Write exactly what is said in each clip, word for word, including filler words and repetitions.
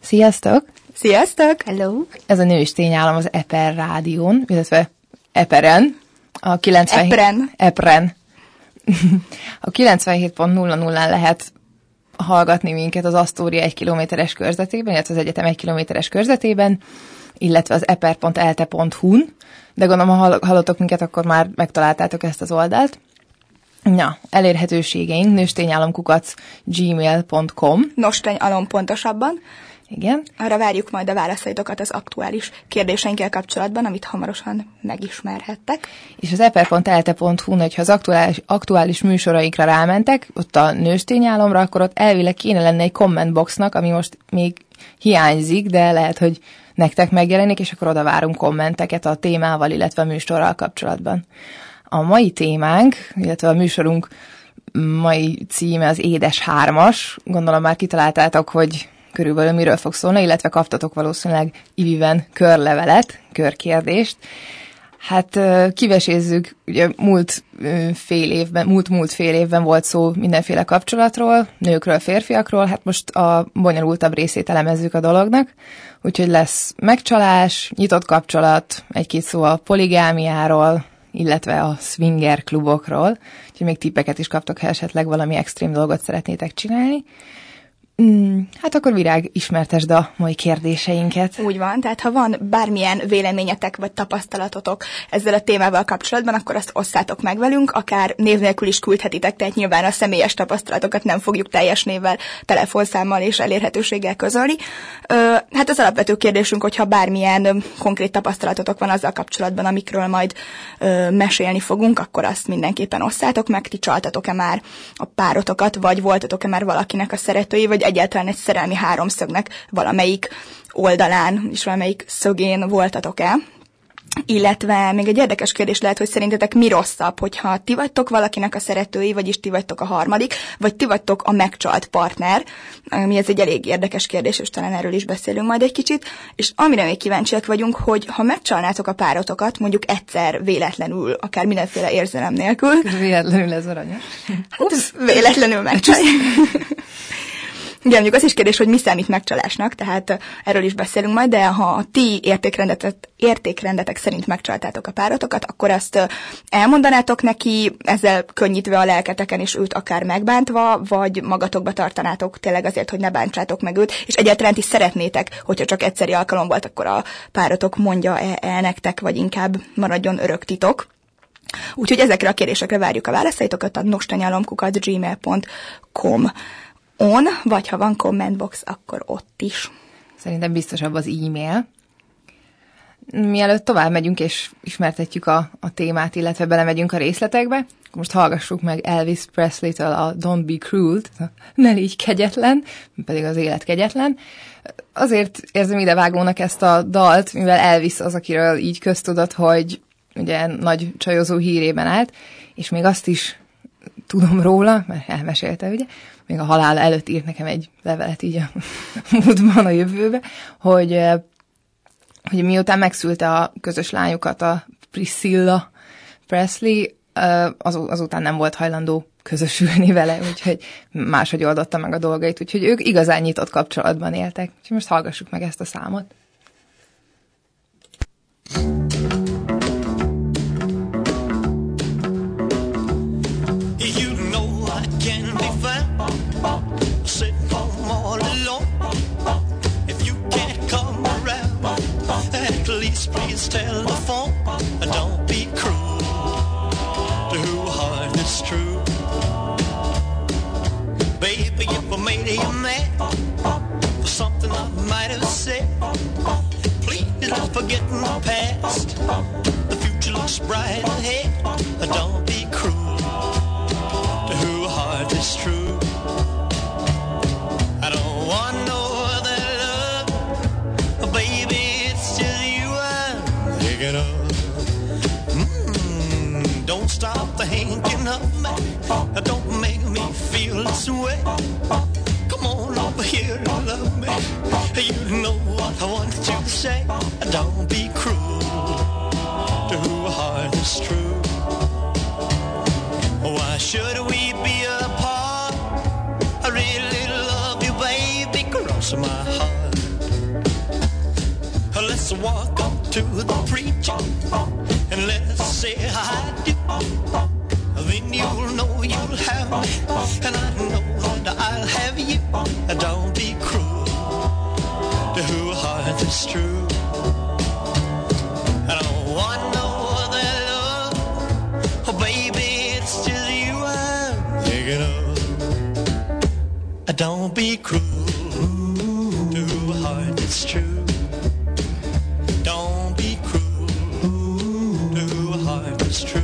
Sziasztok! Sziasztok! Hello! Ez a Nős Tényálom az Eper Rádión, illetve Eperen. A kilencvenhét Epren. Epren. A kilencvenhét pont nulla nullán lehet hallgatni minket az Asztória egy kilométeres körzetében, illetve az egyetem egy kilométeres körzetében, illetve az eper pont elte pont hu-n, de gondolom, ha hallottok minket, akkor már megtaláltátok ezt az oldalt. Na, elérhetőségeink nőstényálomkukac gmail pont com. Nostényalom pontosabban. Igen. Arra várjuk majd a válaszaitokat az aktuális kérdéseinkkel kapcsolatban, amit hamarosan megismerhettek. És az eper pont elte pont hu-n, hogyha az aktuális, aktuális műsorainkra rámentek, ott a Nőstényálomra, akkor ott elvileg kéne lenne egy kommentboxnak, ami most még hiányzik, de lehet, hogy nektek megjelenik, és akkor oda várunk kommenteket a témával, illetve a műsorral kapcsolatban. A mai témánk, illetve a műsorunk mai címe az Édes Hármas. Gondolom már kitaláltátok, hogy körülbelül miről fog szólni, illetve kaptatok valószínűleg Iviben körlevelet, körkérdést. Hát kivesézzük, ugye múlt fél évben, múlt-múlt fél évben volt szó mindenféle kapcsolatról, nőkről, férfiakról, hát most a bonyolultabb részét elemezzük a dolognak, úgyhogy lesz megcsalás, nyitott kapcsolat, egy-két szó a poligámiáról, illetve a swinger klubokról, úgyhogy még tippeket is kaptok, ha esetleg valami extrém dolgot szeretnétek csinálni. Mm, hát akkor Virág, ismertesd a mai kérdéseinket. Úgy van, tehát ha van bármilyen véleményetek vagy tapasztalatotok ezzel a témával kapcsolatban, akkor azt osszátok meg velünk, akár név nélkül is küldhetitek, tehát nyilván a személyes tapasztalatokat nem fogjuk teljes névvel, telefonszámmal és elérhetőséggel közölni. Ö, hát az alapvető kérdésünk, hogyha bármilyen ö, konkrét tapasztalatotok van azzal kapcsolatban, amikről majd ö, mesélni fogunk, akkor azt mindenképpen osszátok meg, ti csaltatok-e már a párotokat, vagy voltatok-e már valakinek a szeretői, vagy egyáltalán egy szerelmi háromszögnek valamelyik oldalán és valamelyik szögén voltatok-e. Illetve még egy érdekes kérdés lehet, hogy szerintetek mi rosszabb, hogyha ti vagytok valakinek a szeretői, vagyis ti vagytok a harmadik, vagy ti vagytok a megcsalt partner, ami ez egy elég érdekes kérdés, és talán erről is beszélünk majd egy kicsit, és amire még kíváncsiak vagyunk, hogy ha megcsalnátok a párotokat, mondjuk egyszer véletlenül, akár mindenféle érzelem nélkül. Véletlenül ez aranyos. Hát ez véletlenül megcsalja. Igen, mondjuk az is kérdés, hogy mi számít megcsalásnak, tehát erről is beszélünk majd, de ha a ti értékrendetek, értékrendetek szerint megcsaltátok a párotokat, akkor azt elmondanátok neki, ezzel könnyítve a lelketeken, és őt akár megbántva, vagy magatokba tartanátok tényleg azért, hogy ne bántsátok meg őt, és egyáltalán ti szeretnétek, hogyha csak egyszeri alkalom volt, akkor a párotok mondja el nektek, vagy inkább maradjon örök titok. Úgyhogy ezekre a kérdésekre várjuk a válaszaitokat a nostanyalomkukac gmail pont com on, vagy ha van commentbox, akkor ott is. Szerintem biztosabb az e-mail. Mielőtt tovább megyünk és ismertetjük a, a témát, illetve belemegyünk a részletekbe, most hallgassuk meg Elvis Presley-től a Don't Be Cruel, ne légy kegyetlen, pedig az élet kegyetlen. Azért érzem idevágónak ezt a dalt, mivel Elvis az, akiről így köztudott, hogy ugye nagy csajozó hírében állt, és még azt is tudom róla, mert elmesélte, ugye, még a halála előtt írt nekem egy levelet így a múltban, a jövőbe, hogy, hogy miután megszülte a közös lányukat, a Priscilla Presley, az, azután nem volt hajlandó közösülni vele, úgyhogy máshogy oldotta meg a dolgait, úgyhogy ők igazán nyitott kapcsolatban éltek. Úgyhogy most hallgassuk meg ezt a számot. Please tell the phone, don't be cruel to who heart is true. Baby, if I made you mad for something I might have said, please don't forget the past. The future looks bright ahead. Don't be cruel to who heart is true. I don't want no other love, baby. Mm, don't stop thinking of me. Don't make me feel this way. Come on over here and love me. You know what I want you to say. Don't be cruel to who heart is true. Why should we be apart? I really love you, baby. Cross my heart. to the preacher and let's say I do. Then you'll know you'll have me, and I know that I'll have you. Don't be cruel to who heart is true. I don't want no other love, oh baby, it's just you I'm thinking of. Don't be cruel to who heart is true. Don't be cruel to who heart is true.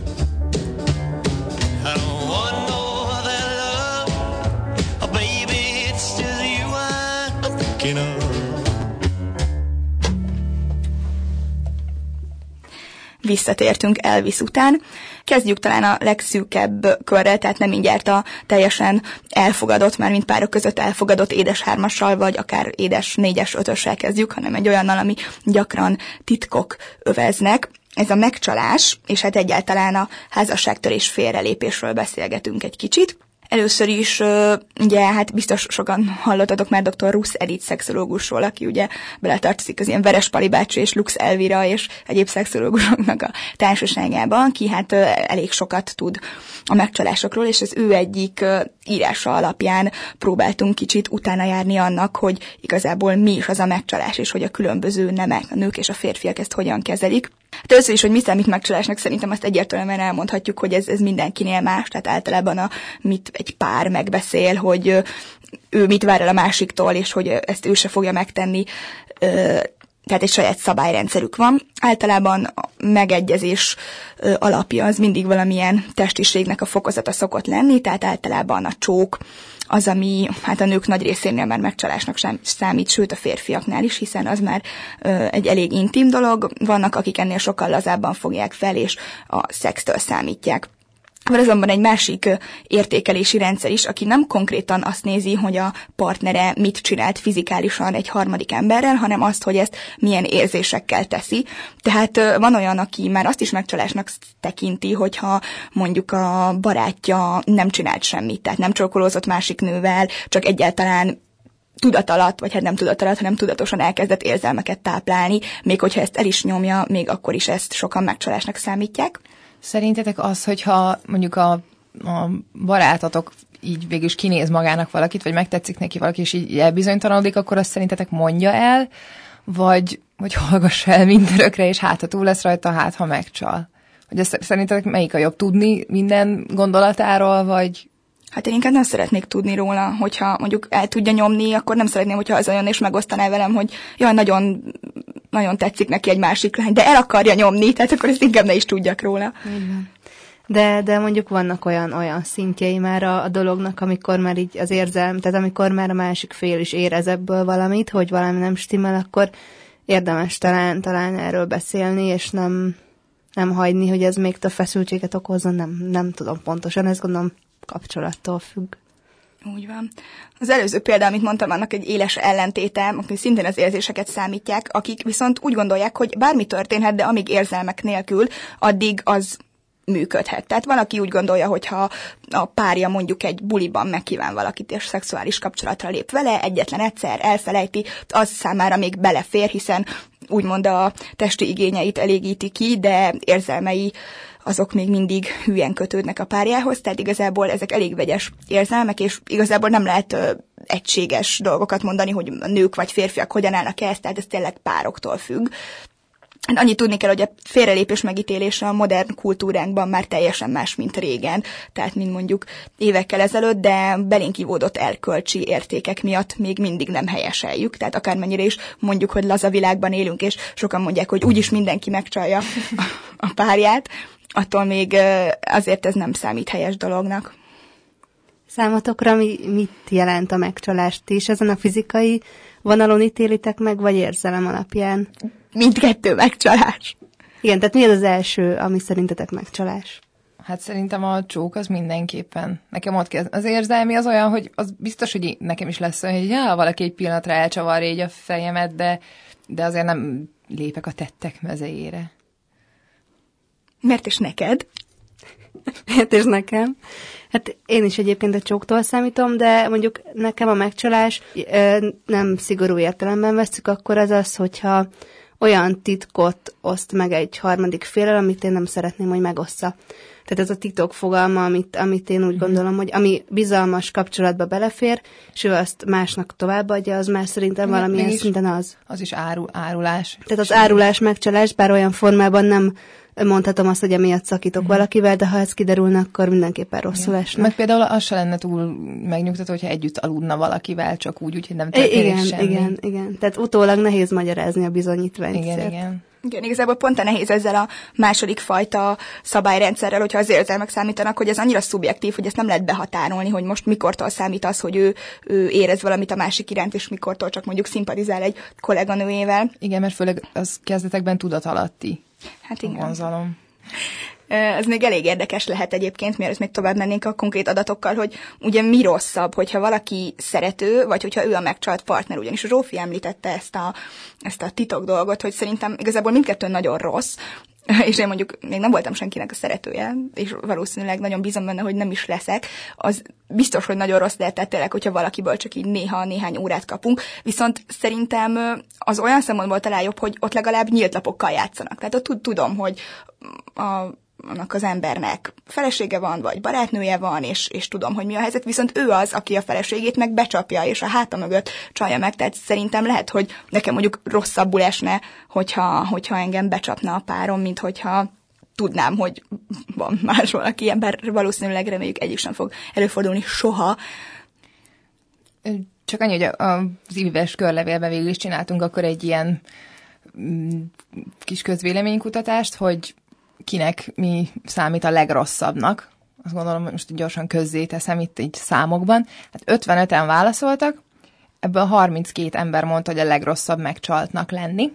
I don't want no other love, oh baby, it's just you I'm thinking of. Visszatértünk Elvis után. Kezdjük talán a legszűkebb körrel, tehát nem mindjárt a teljesen elfogadott, már mint párok között elfogadott édes hármassal, vagy akár édes négyes, ötössel kezdjük, hanem egy olyannal, ami gyakran titkok öveznek. Ez a megcsalás, és hát egyáltalán a házasságtörés félrelépésről beszélgetünk egy kicsit. Először is, ugye, hát biztos sokan hallottatok már doktor Rusz Edith szexológusról, aki ugye beletartozik az ilyen Verespali bácsi és Lux Elvira és egyéb szexológusoknak a társaságában, aki hát elég sokat tud a megcsalásokról, és az ő egyik írása alapján próbáltunk kicsit utána járni annak, hogy igazából mi is az a megcsalás, és hogy a különböző nemek, a nők és a férfiak ezt hogyan kezelik. Hát először is, hogy mi számít megcsalásnak, szerintem azt egyértelműen elmondhatjuk, hogy ez, ez mindenkinél más, tehát általában a, mit egy pár megbeszél, hogy ő mit vár el a másiktól, és hogy ezt ő se fogja megtenni, tehát egy saját szabályrendszerük van. Általában a megegyezés alapja az mindig valamilyen testiségnek a fokozata szokott lenni, tehát általában a csók az, ami hát a nők nagy részénél már megcsalásnak sem számít, sőt a férfiaknál is, hiszen az már ö, egy elég intim dolog. Vannak, akik ennél sokkal lazábban fogják fel, és a szextől számítják. Van azonban egy másik értékelési rendszer is, aki nem konkrétan azt nézi, hogy a partnere mit csinált fizikálisan egy harmadik emberrel, hanem azt, hogy ezt milyen érzésekkel teszi. Tehát van olyan, aki már azt is megcsalásnak tekinti, hogyha mondjuk a barátja nem csinált semmit, tehát nem csókolózott másik nővel, csak egyáltalán tudat alatt, vagy hát nem tudat alatt, hanem tudatosan elkezdett érzelmeket táplálni, még hogyha ezt el is nyomja, még akkor is ezt sokan megcsalásnak számítják. Szerintetek az, hogyha mondjuk a, a barátotok így végül is kinéz magának valakit, vagy megtetszik neki valaki, és így elbizonytalanodik, akkor azt szerintetek mondja el, vagy, vagy hallgassa el mindörökre, és hát ha túl lesz rajta, hát ha megcsal. Hogy ezt szerintetek melyik a jobb, tudni minden gondolatáról, vagy... Hát én inkább nem szeretnék tudni róla, hogyha mondjuk el tudja nyomni, akkor nem szeretném, hogyha az olyan és megosztaná velem, hogy jaj, nagyon, nagyon tetszik neki egy másik lány, de el akarja nyomni, tehát akkor ezt inkább ne is tudjak róla. De, de mondjuk vannak olyan, olyan szintjei már a, a dolognak, amikor már így az érzelm, tehát amikor már a másik fél is érez ebből valamit, hogy valami nem stimmel, akkor érdemes talán, talán erről beszélni, és nem, nem hagyni, hogy ez még több feszültséget okozzon, nem, nem tudom pontosan, ezt gondolom kapcsolattól függ. Úgy van. Az előző példa, amit mondtam, annak egy éles ellentéte, akik szintén az érzéseket számítják, akik viszont úgy gondolják, hogy bármi történhet, de amíg érzelmek nélkül, addig az működhet. Tehát van, aki úgy gondolja, hogy ha a párja mondjuk egy buliban megkíván valakit, és szexuális kapcsolatra lép vele, egyetlen egyszer elfelejti, az számára még belefér, hiszen úgymond a testi igényeit elégíti ki, de érzelmei azok még mindig hülyen kötődnek a párjához, tehát igazából ezek elég vegyes érzelmek, és igazából nem lehet ö, egységes dolgokat mondani, hogy nők vagy férfiak hogyan állnak ezt, tehát ez tényleg pároktól függ. Annyit tudni kell, hogy a félrelépés megítélése a modern kultúránkban már teljesen más, mint régen, tehát mint mondjuk évekkel ezelőtt, de belénk ivódott erkölcsi értékek miatt még mindig nem helyeseljük, tehát akármennyire is mondjuk, hogy laza világban élünk, és sokan mondják, hogy úgyis mindenki megcsalja a, a párját, attól még azért ez nem számít helyes dolognak. Számotokra mi, mit jelent a megcsalást? Ti is ezen a fizikai vonalon ítélitek meg, vagy érzelem alapján? Mindkettő megcsalás. Igen, tehát mi az az első, ami szerintetek megcsalás? Hát szerintem a csók az mindenképpen. Nekem ott kezd. Az érzelmi az olyan, hogy az biztos, hogy nekem is lesz olyan, hogy ja, valaki egy pillanatra elcsavar így a fejemet, de, de azért nem lépek a tettek mezejére. Miért is neked? Miért is nekem? Hát én is egyébként a csóktól számítom, de mondjuk nekem a megcsalás nem szigorú értelemben vesszük, akkor az az, hogyha olyan titkot oszt meg egy harmadik féllel, amit én nem szeretném, hogy megossza. Tehát ez a titok fogalma, amit, amit én úgy gondolom, hogy ami bizalmas kapcsolatba belefér, és ő azt másnak továbbadja, az már szerintem Igen, valamilyen mégis szinten az. Az is áru, árulás. Tehát az árulás, megcsalás, bár olyan formában nem mondhatom azt, hogy emiatt szakítok mm. valakivel, de ha ez kiderülne, akkor mindenképpen rosszul esne. Meg például az se lenne túl megnyugtató, hogyha együtt aludna valakivel, csak úgy, úgyhogy nem történik igen, semmi. Igen, igen. Tehát utólag nehéz magyarázni a bizonyítványt. Igen, szert. igen. Igen, igazából pont a nehéz ezzel a második fajta szabályrendszerrel, hogyha az érzelmek számítanak, hogy ez annyira szubjektív, hogy ezt nem lehet behatárolni, hogy most mikortól számít az, hogy ő, ő érez valamit a másik iránt, és mikortól csak mondjuk szimpatizál egy kolléganőjével. Igen, mert főleg az kezdetekben tudatalatti. Hát igen. A vonzalom. Ez még elég érdekes lehet egyébként, mielőtt még tovább mennénk a konkrét adatokkal, hogy ugye mi rosszabb, hogyha valaki szerető, vagy hogyha ő a megcsalt partner. Ugyanis Zsófi említette ezt a, ezt a titok dolgot, hogy szerintem igazából mindkettő nagyon rossz, és én mondjuk még nem voltam senkinek a szeretője, és valószínűleg nagyon bízom benne, hogy nem is leszek, az biztos, hogy nagyon rossz lehet, tehát tényleg, hogyha valakiből csak így néha néhány órát kapunk, viszont szerintem az olyan szempontból talán jobb, hogy ott legalább nyílt lapokkal játszanak. Tehát ott tudom, hogy a annak az embernek felesége van, vagy barátnője van, és, és tudom, hogy mi a helyzet, viszont ő az, aki a feleségét meg becsapja, és a háta mögött csalja meg, tehát szerintem lehet, hogy nekem mondjuk rosszabbul esne, hogyha, hogyha engem becsapna a párom, mint hogyha tudnám, hogy van más valaki ilyen, bár valószínűleg reméljük egyik sem fog előfordulni soha. Csak annyi, hogy az íves körlevélben végül is csináltunk akkor egy ilyen kis közvéleménykutatást, hogy kinek mi számít a legrosszabbnak. Azt gondolom, hogy most gyorsan közzé teszem itt így számokban. Hát ötvenöten válaszoltak, ebből harminckét ember mondta, hogy a legrosszabb megcsaltnak lenni.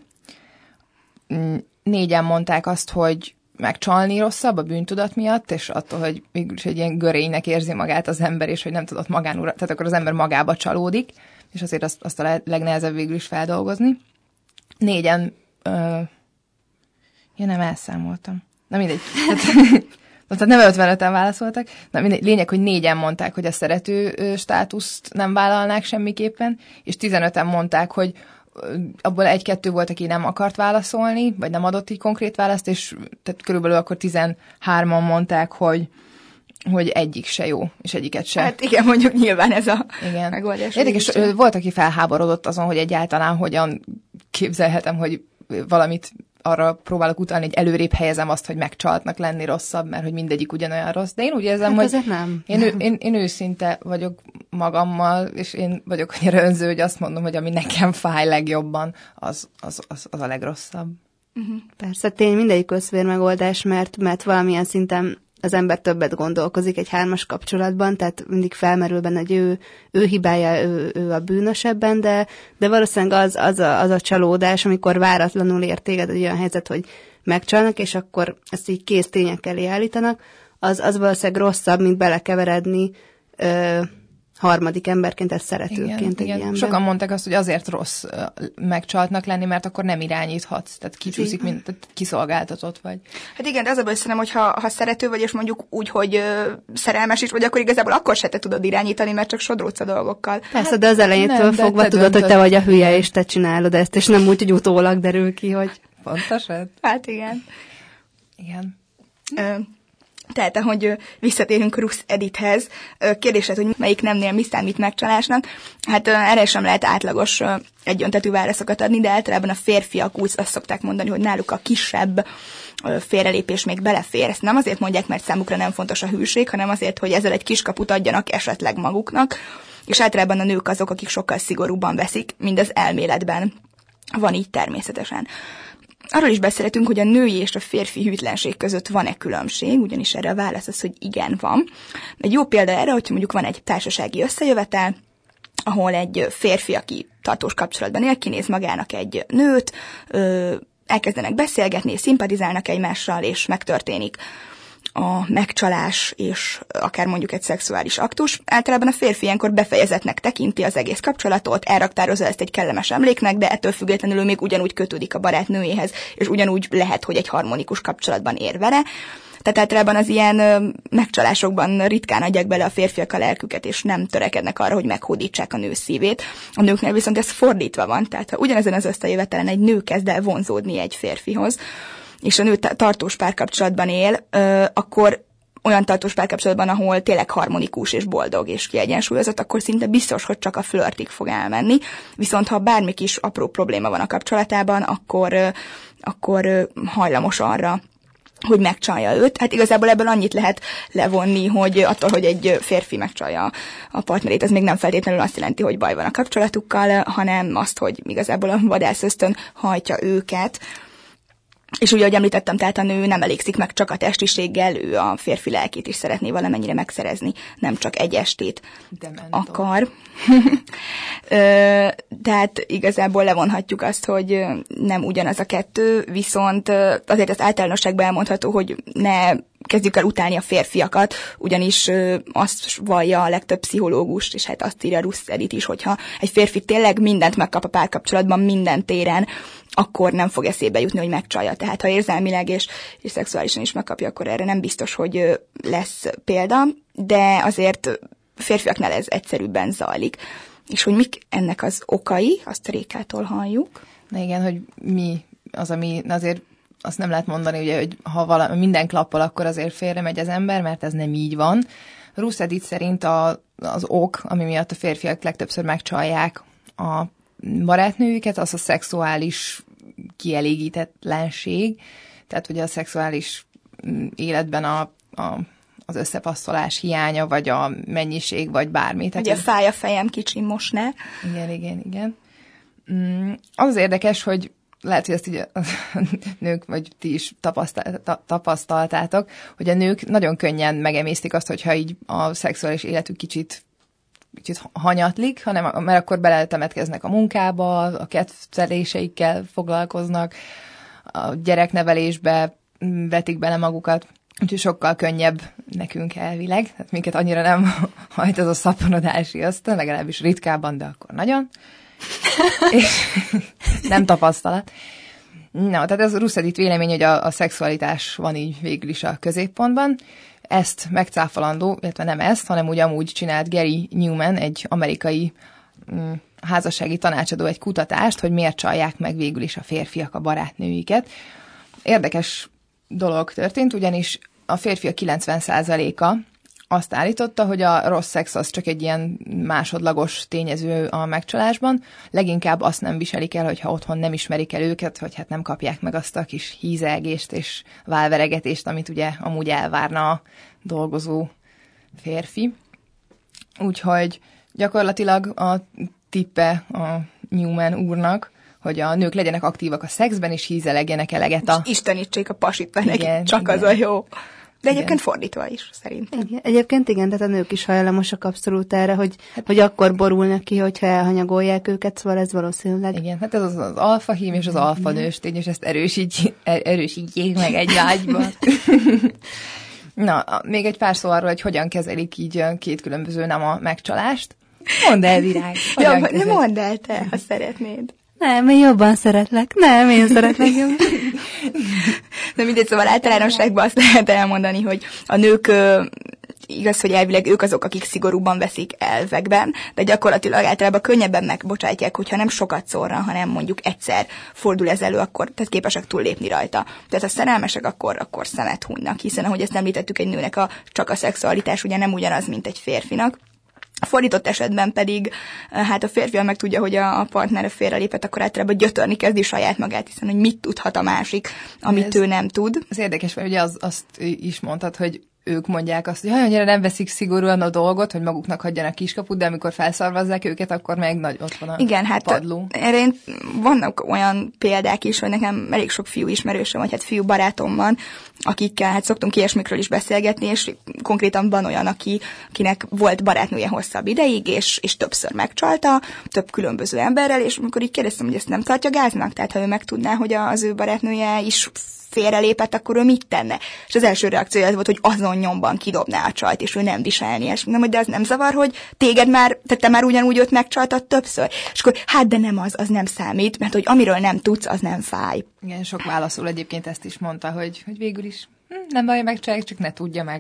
Négyen mondták azt, hogy megcsalni rosszabb a bűntudat miatt, és attól, hogy mégis egy ilyen görénynek érzi magát az ember, és hogy nem tudott magánura, tehát akkor az ember magába csalódik, és azért azt, azt a legnehezebb végül is feldolgozni. Négyen, ö, ja nem elszámoltam. Na mindegy. Tehát nem ötvenöten válaszoltak. Na mindegy. Lényeg, hogy négyen mondták, hogy a szerető státuszt nem vállalnák semmiképpen, és tizenöten mondták, hogy abból egy-kettő volt, aki nem akart válaszolni, vagy nem adott így konkrét választ, és tehát körülbelül akkor tizenhárman mondták, hogy hogy egyik se jó, és egyiket se. Hát igen, mondjuk nyilván ez a igen. megoldás. Érdekes, volt, aki felháborodott azon, hogy egyáltalán hogyan képzelhetem, hogy valamit arra próbálok utalni, hogy előrébb helyezem azt, hogy megcsaltnak lenni rosszabb, mert hogy mindegyik ugyanolyan rossz. De én úgy érzem, hát hogy nem. Én, én, én, én őszinte vagyok magammal, és én vagyok annyira önző, hogy azt mondom, hogy ami nekem fáj legjobban, az, az, az, az a legrosszabb. Uh-huh. Persze, tény mindegyik összvér megoldás, mert, mert valamilyen szinten az ember többet gondolkozik egy hármas kapcsolatban, tehát mindig felmerül benne, hogy ő, ő hibája, ő, ő a bűnös ebben, de, de valószínűleg az, az, a, az a csalódás, amikor váratlanul ér téged egy olyan helyzet, hogy megcsalnak, és akkor ezt így kész tények elé állítanak, az, az valószínűleg rosszabb, mint belekeveredni ö, harmadik emberként, ez szeretőként igen, egy igen. ilyenben. Sokan mondták azt, hogy azért rossz megcsaltnak lenni, mert akkor nem irányíthatsz, tehát kicsúszik, mint tehát kiszolgáltatott vagy. Hát igen, de az a baj, szerintem, hogy ha, ha szerető vagy, és mondjuk úgy, hogy ö, szerelmes is vagy, akkor igazából akkor se te tudod irányítani, mert csak sodródsz a dolgokkal. Persze, de az elejétől nem, fogva te tudod, hogy te vagy a hülye, és te csinálod ezt, és nem úgy, hogy utólag derül ki, hogy... Pontosan. Hát igen. Igen. Ö, Tehát, ahogy visszatérünk Rusz Edithez, kérdésed, hogy melyik nemnél mi számít megcsalásnak, hát erre sem lehet átlagos egyöntetű válaszokat adni, de általában a férfiak úgy azt szokták mondani, hogy náluk a kisebb félrelépés még belefér. Ezt nem azért mondják, mert számukra nem fontos a hűség, hanem azért, hogy ezzel egy kiskaput adjanak esetleg maguknak, és általában a nők azok, akik sokkal szigorúbban veszik, mind az elméletben van így természetesen. Arról is beszélhetünk, hogy a női és a férfi hűtlenség között van-e különbség, ugyanis erre a válasz az, hogy igen, van. Egy jó példa erre, hogyha mondjuk van egy társasági összejövetel, ahol egy férfi, aki tartós kapcsolatban él, kinéz magának egy nőt, elkezdenek beszélgetni, szimpatizálnak egymással, és megtörténik a megcsalás, és akár mondjuk egy szexuális aktus. Általában a férfi ilyenkor befejezetnek tekinti az egész kapcsolatot, elraktározza ezt egy kellemes emléknek, de ettől függetlenül még ugyanúgy kötődik a barátnőjéhez, és ugyanúgy lehet, hogy egy harmonikus kapcsolatban ér vele. Tehát általában az ilyen ö, megcsalásokban ritkán adják bele a férfiak a lelküket, és nem törekednek arra, hogy meghódítsák a nő szívét. A nőknél viszont ez fordítva van, tehát ha ugyanezen az összejövetelen egy nő kezd el vonzódni egy férfihoz, és a nő tartós párkapcsolatban él, ö, akkor olyan tartós párkapcsolatban, ahol tényleg harmonikus és boldog és kiegyensúlyozott, akkor szinte biztos, hogy csak a flörtig fog elmenni. Viszont ha bármi kis apró probléma van a kapcsolatában, akkor, akkor hajlamos arra, hogy megcsalja őt. Hát igazából ebből annyit lehet levonni, hogy attól, hogy egy férfi megcsalja a partnerét, ez még nem feltétlenül azt jelenti, hogy baj van a kapcsolatukkal, hanem azt, hogy igazából a vadászösztön hajtja őket. És ugye, ahogy említettem, tehát a nő nem elégszik meg csak a testiséggel, ő a férfi lelkét is szeretné valamennyire megszerezni, nem csak egy estét akar. Tehát igazából levonhatjuk azt, hogy nem ugyanaz a kettő, viszont azért az általánosságban elmondható, hogy ne kezdjük el utálni a férfiakat, ugyanis azt vallja a legtöbb pszichológus, és hát azt írja Russ Edith is, hogyha egy férfi tényleg mindent megkap a párkapcsolatban, minden téren, akkor nem fog eszébe jutni, hogy megcsalja. Tehát ha érzelmileg és, és szexuálisan is megkapja, akkor erre nem biztos, hogy lesz példa, de azért férfiaknál ez egyszerűbben zajlik. És hogy mik ennek az okai, azt Rékától halljuk. Na igen, hogy mi az, ami azért azt nem lehet mondani, ugye, hogy ha valami, minden klappol, akkor azért félre megy az ember, mert ez nem így van. Russ Edith szerint a, az ok, ami miatt a férfiak legtöbbször megcsalják a barátnőjüket, az a szexuális kielégítetlenség, tehát ugye a szexuális életben a, a, az összepasszolás hiánya, vagy a mennyiség, vagy bármi. Ugye ez... fáj a fejem, kicsi, most ne. Igen, igen, igen. Az az érdekes, hogy lehet, hogy ezt így a nők, vagy ti is tapasztaltátok, hogy a nők nagyon könnyen megemésztik azt, hogyha így a szexuális életük kicsit kicsit hanyatlik, hanem, mert akkor beletemetkeznek a munkába, a kedveléseikkel foglalkoznak, a gyereknevelésbe vetik bele magukat, úgyhogy sokkal könnyebb nekünk elvileg. Tehát minket annyira nem hajt az a szaporodási ösztön, legalábbis ritkábban, de akkor nagyon. És nem tapasztalat. Na, tehát ez a Russ Edith vélemény, hogy a, a szexualitás van így végül is a középpontban. Ezt megcáfolandó, illetve nem ezt, hanem úgy amúgy csinált Gary Newman, egy amerikai mm, házassági tanácsadó, egy kutatást, hogy miért csalják meg végül is a férfiak a barátnőiket. Érdekes dolog történt, ugyanis a férfiak kilencven százaléka azt állította, hogy a rossz szex az csak egy ilyen másodlagos tényező a megcsalásban. Leginkább azt nem viselik el, hogyha otthon nem ismerik el őket, hogy hát nem kapják meg azt a kis hízelgést és válveregetést, amit ugye amúgy elvárna a dolgozó férfi. Úgyhogy gyakorlatilag a tippe a Newman úrnak, hogy a nők legyenek aktívak a szexben, és hízelegjenek eleget a... Istenítsék a pasit, mert nekik csak igen. Az a jó. De egyébként igen. Fordítva is, szerintem. Igen. Egyébként igen, tehát a nők is hajlamosak abszolút erre, hogy, hát, hogy akkor borulnak ki, hogyha elhanyagolják őket, szóval ez valószínűleg. Igen, hát ez az, az alfa hím és az alfa nőstény, és ezt erősígy, erősítjék meg egy ágyban. Na, még egy pár szó arról, hogy hogyan kezelik így két különböző nem a megcsalást. Mondd el, Virág. Ja, nem mondd el te, ha szeretnéd. Nem, én jobban szeretlek. Nem, én szeretlek jobban. De mindegy, szóval általánosságban azt lehet elmondani, hogy a nők igaz, hogy elvileg ők azok, akik szigorúban veszik elvekben, de gyakorlatilag általában könnyebben megbocsátják, hogyha nem sokat szórra, hanem mondjuk egyszer fordul ez elő, akkor tehát képesek túllépni rajta. Tehát ha szerelmesek, akkor, akkor szemet hunynak, hiszen ahogy ezt említettük, egy nőnek a, csak a szexualitás ugye nem ugyanaz, mint egy férfinak. A fordított esetben pedig, hát a férfi, meg tudja, hogy a partnere félrelépett, akkor általában gyötörni kezdi saját magát, hiszen hogy mit tudhat a másik, amit ez, ő nem tud. Ez érdekes, mert ugye az, azt is mondtad, hogy ők mondják azt, hogy annyira nem veszik szigorúan a dolgot, hogy maguknak hagyjanak kiskaput, de amikor felszarvazzák őket, akkor meg nagy ott van a igen, hát padló. Erre én, vannak olyan példák is, hogy nekem elég sok fiú ismerősöm, vagy hát fiú barátom van, akikkel hát szoktunk ilyesmikről is beszélgetni, és konkrétan van olyan, aki, akinek volt barátnője hosszabb ideig, és, és többször megcsalta, több különböző emberrel, és amikor így kérdeztem, hogy ezt nem tartja gáznak, tehát ha ő megtudná, hogy az ő barátnője is félrelépett, akkor ő mit tenne? És az első reakciója az volt, hogy azon nyomban kidobná a csajt, és ő nem viselni. És mondom, hogy de az nem zavar, hogy téged már, te, te már ugyanúgy őt megcsaltad többször. És akkor hát de nem az, az nem számít, mert hogy amiről nem tudsz, az nem fáj. Igen, sok válaszol egyébként ezt is mondta, hogy, hogy végül is hm, nem baj, megcsalják, csak ne tudja meg.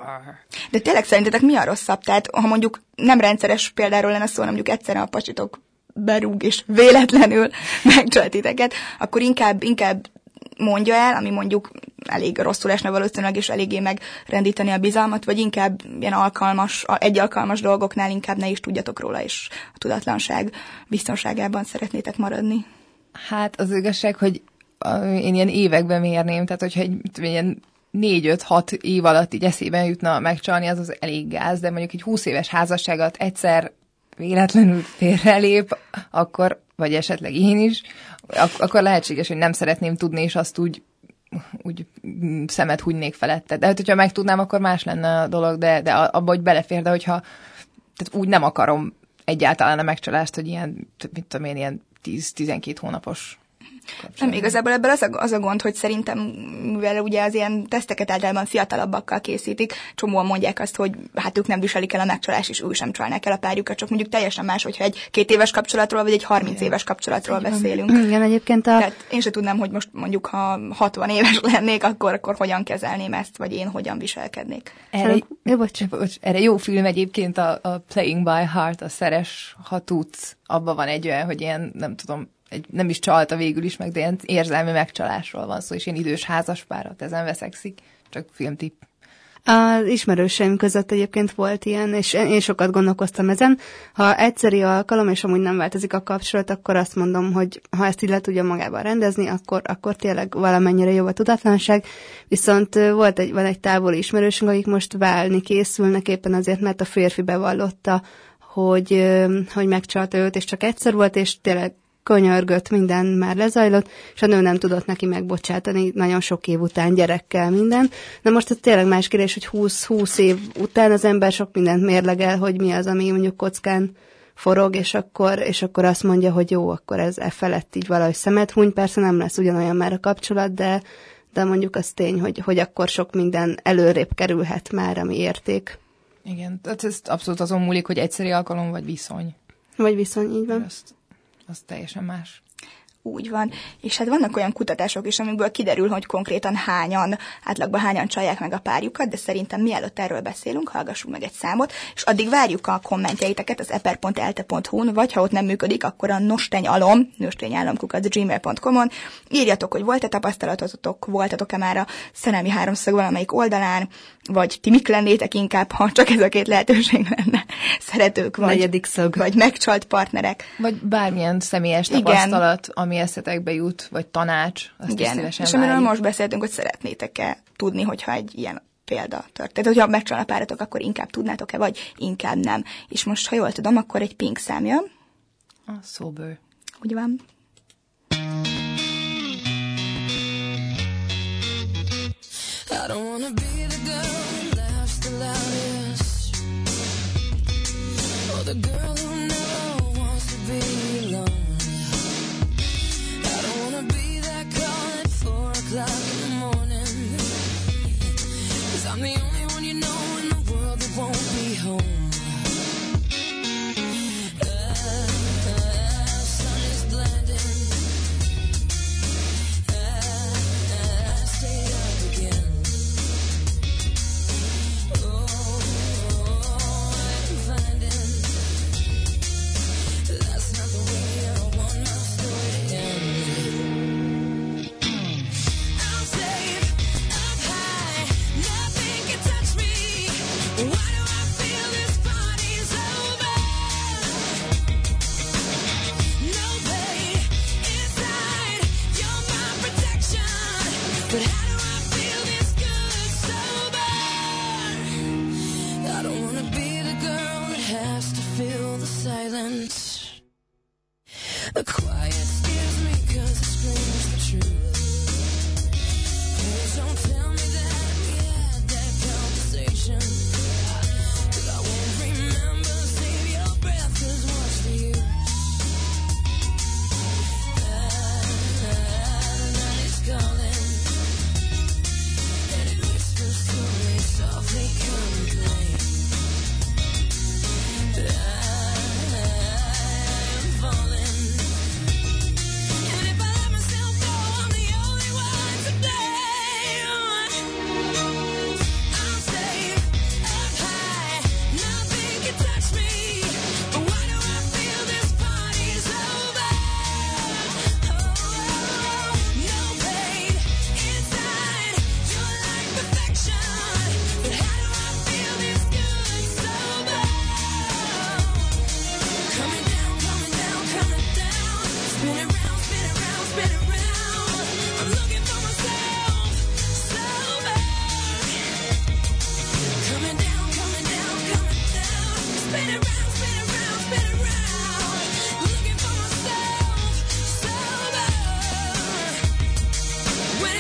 De tényleg szerintetek mi a rosszabb? Tehát ha mondjuk nem rendszeres példáról lenne szó, mondjuk egyszerűen a pacsitok berúg és véletlenül megcsalt titeket, akkor inkább, inkább mondja el, ami mondjuk elég rosszul esne valószínűleg, és eléggé megrendíteni a bizalmat, vagy inkább ilyen alkalmas, egy alkalmas dolgoknál inkább ne is tudjatok róla, és a tudatlanság biztonságában szeretnétek maradni. Hát az igazság, hogy én ilyen években mérném, tehát hogyha egy ilyen négy-öt-hat év alatt így eszében jutna megcsalni, az az elég gáz, de mondjuk egy húsz éves házasságot egyszer véletlenül félrelép, akkor, vagy esetleg én is, ak- akkor lehetséges, hogy nem szeretném tudni, és azt úgy, úgy szemet hunynék felette. De hát, hogyha megtudnám, akkor más lenne a dolog, de, de abba, hogy belefér, de hogyha tehát úgy nem akarom egyáltalán a megcsalást, hogy ilyen, mit tudom én, ilyen tíz-tizenkét hónapos nem, igazából ebből az a, az a gond, hogy szerintem, mivel ugye az ilyen teszteket általában fiatalabbakkal készítik, csomóan mondják azt, hogy hát ők nem viselik el a megcsalás, és ők sem csalnák el a párjukat, csak mondjuk teljesen más, hogyha egy két éves kapcsolatról, vagy egy harminc igen. éves kapcsolatról igen. beszélünk. Igen, egyébként a... Tehát én sem tudnám, hogy most mondjuk, ha hatvan éves lennék, akkor, akkor hogyan kezelném ezt, vagy én hogyan viselkednék. Erre, jó, bocs, bocs, erre jó film egyébként a, a Playing by Heart, a Szeres, ha tudsz. Abban van egy olyan, hogy ilyen, nem tudom, egy, nem is csalta végül is meg, de ilyen érzelmi megcsalásról van szó, és én idős házaspárat ezen veszekszik. Csak filmtipp. Az ismerőseim között egyébként volt ilyen, és én sokat gondolkoztam ezen. Ha egyszeri alkalom, és amúgy nem változik a kapcsolat, akkor azt mondom, hogy ha ezt így le tudja magában rendezni, akkor, akkor tényleg valamennyire jó a tudatlanság. Viszont volt egy, van egy távoli ismerősünk, akik most válni készülnek éppen azért, mert a férfi bevallotta, hogy, hogy megcsalta őt, és csak egyszer volt, és tényleg könyörgött, minden már lezajlott, és a nő nem tudott neki megbocsátani nagyon sok év után gyerekkel minden. De most ez tényleg más kérdés, hogy húsz év után az ember sok mindent mérlegel, hogy mi az, ami mondjuk kockán forog, és akkor, és akkor azt mondja, hogy jó, akkor ez e felett így valahogy szemet huny. Persze nem lesz ugyanolyan már a kapcsolat, de, de mondjuk az tény, hogy, hogy akkor sok minden előrébb kerülhet már, ami érték. Igen, tehát ez abszolút azon múlik, hogy egyszeri alkalom, vagy viszony. Vagy viszony, így van. Azt az teljesen más. Úgy van. És hát vannak olyan kutatások is, amikből kiderül, hogy konkrétan hányan, átlagban hányan csalják meg a párjukat, de szerintem mielőtt erről beszélünk, hallgassunk meg egy számot, és addig várjuk a kommentjeiteket az eper pont elte pont hu-n, vagy ha ott nem működik, akkor a nostényalom, nostényalomkukac gmail pont com-on. Írjatok, hogy volt-e tapasztalatotok, voltatok-e már a szerelmi háromszög valamelyik oldalán, vagy ti mik lennétek inkább, ha csak ez a két lehetőség lenne. Szeretők, vagy, vagy megcsalt partnerek. Vagy bármilyen személyes tapasztalat, igen. ami eszetekbe jut, vagy tanács, azt igen. is szívesen és amiről most beszéltünk, hogy szeretnétek-e tudni, hogyha egy ilyen példa történt. Hogyha megcsal a páratok, akkor inkább tudnátok-e, vagy inkább nem. És most, ha jól tudom, akkor egy pink szám jön. A Sober. Úgy van. I don't wanna be the girl who laughs the loudest, or the girl who never wants to be alone. I don't wanna be that call at four o'clock in the morning, 'cause I'm the only one you know in the world that won't be home. The quiet scares me 'cause it screams the truth. Please don't tell me that we had that conversation, 'cause I won't remember. Save your breath, 'cause what's the use? Ah, ah, the night is calling.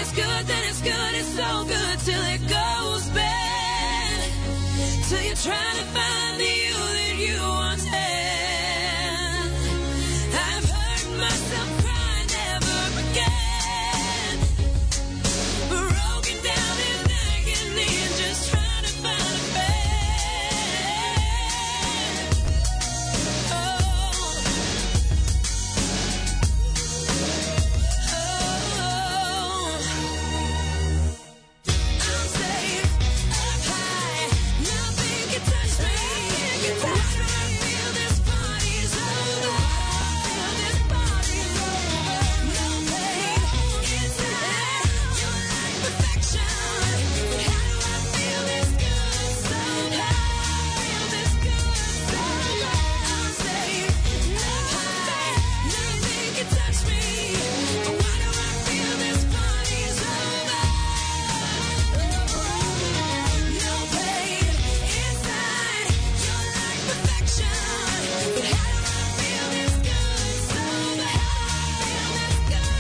it's good, then it's good, it's so good till it goes bad. Till you're trying to find the you that you once had. I've heard myself cry, never again. Broken down in agony and just trying to find a bed. Oh, oh, I'm safe up high, nothing can touch me. Why do I feel this body's over? Feel this body's over. No pain inside, you're like perfection. But how do I feel this good somehow? Feel this good somehow. I'm safe up high, nothing can touch me. Why do I feel this body's over? No pain inside, you're like perfection. But how do I feel this good somehow? Feel this good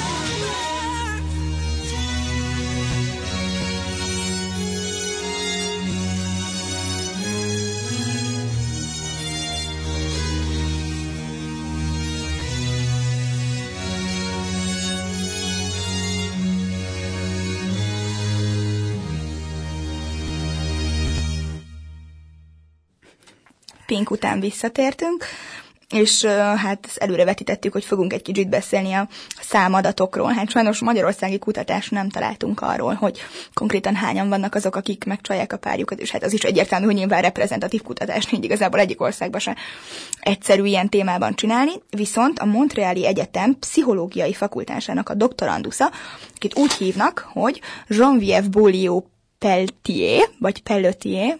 Pink után visszatértünk, és uh, hát ezt előrevetítettük, hogy fogunk egy kicsit beszélni a számadatokról. Hát sajnos magyarországi kutatás nem találtunk arról, hogy konkrétan hányan vannak azok, akik megcsalják a párjukat, és hát az is egyértelmű, hogy nyilván reprezentatív kutatás nincs igazából egyik országban sem egyszerű ilyen témában csinálni, viszont a Montreali Egyetem pszichológiai fakultásának a doktorandusza, akit úgy hívnak, hogy Geneviève Beaulieu-Pelletier, vagy Pelletier,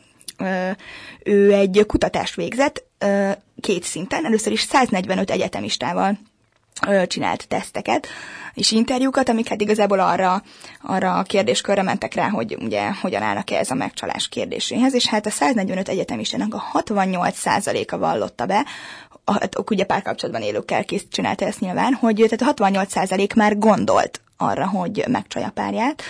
ő egy kutatást végzett két szinten. Először is száznegyvenöt egyetemistával csinált teszteket és interjúkat, amik hát igazából arra, arra a kérdéskörre mentek rá, hogy ugye hogyan állnak ez a megcsalás kérdéséhez, és hát a száznegyvenöt egyetemistának a hatvannyolc százaléka vallotta be, hát ugye párkapcsolatban élőkkel kész csinálta ezt nyilván, hogy tehát a hatvannyolc százalék már gondolt arra, hogy megcsalja párját,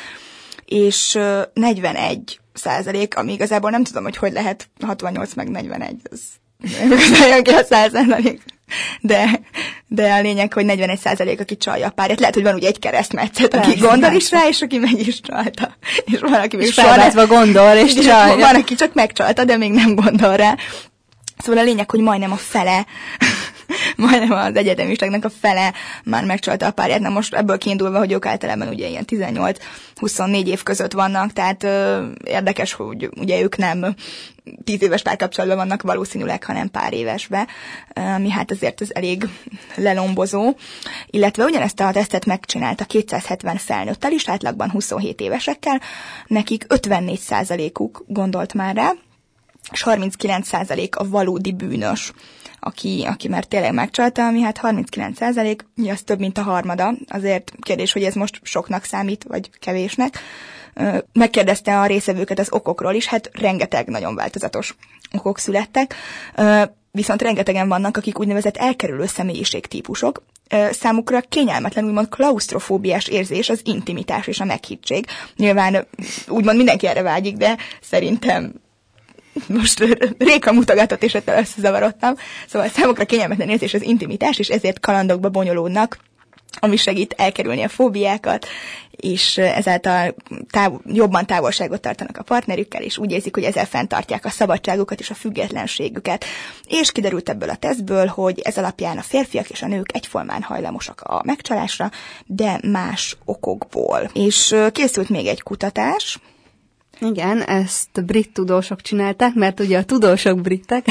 és negyvenegy százalék, ami igazából nem tudom, hogy hogy lehet hatvannyolc meg negyvenegy, az jön ki a száz százalék. De, de a lényeg, hogy negyvenegy százalék, aki csalja a párját. Lehet, hogy van ugye egy keresztmetszet, aki persze, gondol is rá, és aki meg is csalta. És van, aki még soha gondol, és csalja. Van, aki csak megcsalta, de még nem gondol rá. Szóval a lényeg, hogy majdnem a fele, majdnem az egyetemistáknak a fele már megcsalta a párját. Na most ebből kiindulva, hogy ők általában ugye ilyen tizennyolc-huszonnégy év között vannak, tehát ö, érdekes, hogy ugye ők nem tíz éves párkapcsolatban vannak valószínűleg, hanem pár évesbe, ami hát azért ez elég lelombozó. Illetve ugyanezt a tesztet megcsinálta kétszázhetven felnőttel is, átlagban huszonhét évesekkel, nekik ötvennégy százalékuk gondolt már rá, és harminckilenc százalék a valódi bűnös, aki, aki már tényleg megcsalta, ami hát harminckilenc százalék, az több, mint a harmada. Azért kérdés, hogy ez most soknak számít, vagy kevésnek. Megkérdezte a részevőket az okokról is, hát rengeteg nagyon változatos okok születtek, viszont rengetegen vannak, akik úgynevezett elkerülő személyiségtípusok. Számukra kényelmetlen, úgymond klausztrofóbiás érzés az intimitás és a meghittség. Nyilván úgymond mindenki erre vágyik, de szerintem most Réka mutogatott, és ettől összezavarodtam. Szóval számukra kényelmetlen érzés az intimitás, és ezért kalandokba bonyolódnak, ami segít elkerülni a fóbiákat, és ezáltal táv- jobban távolságot tartanak a partnerükkel, és úgy érzik, hogy ezzel fenntartják a szabadságukat és a függetlenségüket. És kiderült ebből a tesztből, hogy ez alapján a férfiak és a nők egyformán hajlamosak a megcsalásra, de más okokból. És készült még egy kutatás. Igen, ezt brit tudósok csinálták, mert ugye a tudósok britek.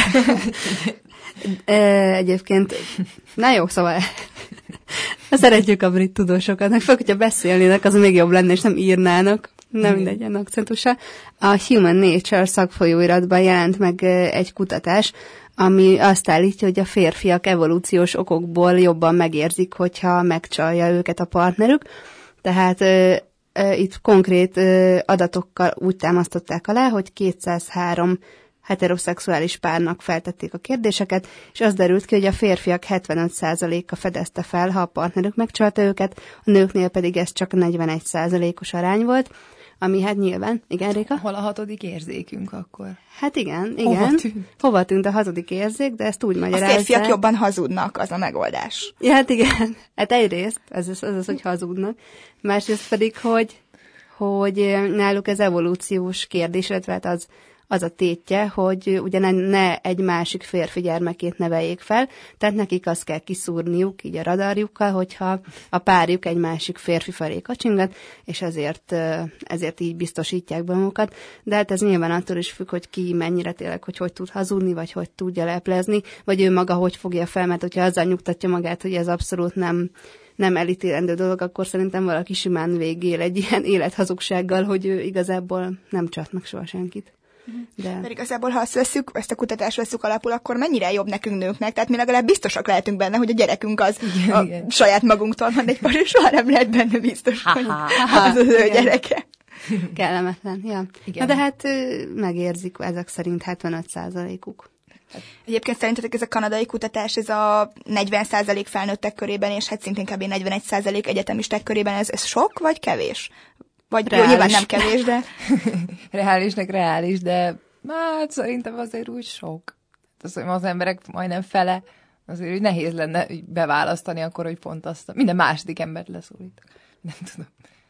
Egyébként, na jó, szóval szeretjük a brit tudósokat, meg fel, hogyha beszélnének, az még jobb lenne, és nem írnának, nem mindegy ilyen akcentussal. A Human Nature szakfolyóiratban jelent meg egy kutatás, ami azt állítja, hogy a férfiak evolúciós okokból jobban megérzik, hogyha megcsalja őket a partnerük. Tehát itt konkrét adatokkal úgy támasztották alá, hogy kétszázhárom heteroszexuális párnak feltették a kérdéseket, és az derült ki, hogy a férfiak hetvenöt százaléka fedezte fel, ha a partnerük megcsalta őket, a nőknél pedig ez csak negyvenegy százalékos arány volt, ami hát nyilván, igen, Réka? Hol a hatodik érzékünk akkor? Hát igen, igen. Hova tűnt? Hova tűnt a hatodik érzék, de ezt úgy A magyarázzák. férfiak jobban hazudnak, az a megoldás. Ja, hát igen. Hát egyrészt, ez az, az, az hogy hazudnak. Másrészt pedig, hogy, hogy náluk ez evolúciós kérdés, illetve hát az, az a tétje, hogy ugye ne, ne egy másik férfi gyermekét neveljék fel, tehát nekik azt kell kiszúrniuk így a radarjukkal, hogyha a párjuk egy másik férfi felé kacsingat, és ezért, ezért így biztosítják be magukat. De hát ez nyilván attól is függ, hogy ki mennyire tényleg, hogy hogy tud hazudni, vagy hogy tudja leplezni, vagy ő maga hogy fogja fel, mert hogyha azzal nyugtatja magát, hogy ez abszolút nem nem elítélendő dolog, akkor szerintem valaki simán végél egy ilyen élethazugsággal, hogy ő igazából nem csalt meg soha senkit. De... Mert igazából, ha azt veszük, ezt a kutatást veszük alapul, akkor mennyire jobb nekünk nőknek? Tehát mi legalább biztosak lehetünk benne, hogy a gyerekünk az igen, a igen. saját magunktól van, egy pasi soha nem lehet benne biztos, hogy az az ő gyereke. Kellemetlen, ja. Na de hát megérzik ezek szerint hetvenöt százalékuk. Egyébként szerintetek ez a kanadai kutatás, ez a negyven százalék felnőttek körében, és hát szintén kb. negyvenegy százalék egyetemistek körében, ez, ez sok, vagy kevés? Vagy jó, nyilván nem kevés, de... Reálisnek reális, de hát szerintem azért úgy sok. Az, az emberek majdnem fele, azért úgy nehéz lenne beválasztani akkor, hogy pont azt, minden második embert leszólítok. Nem tudom.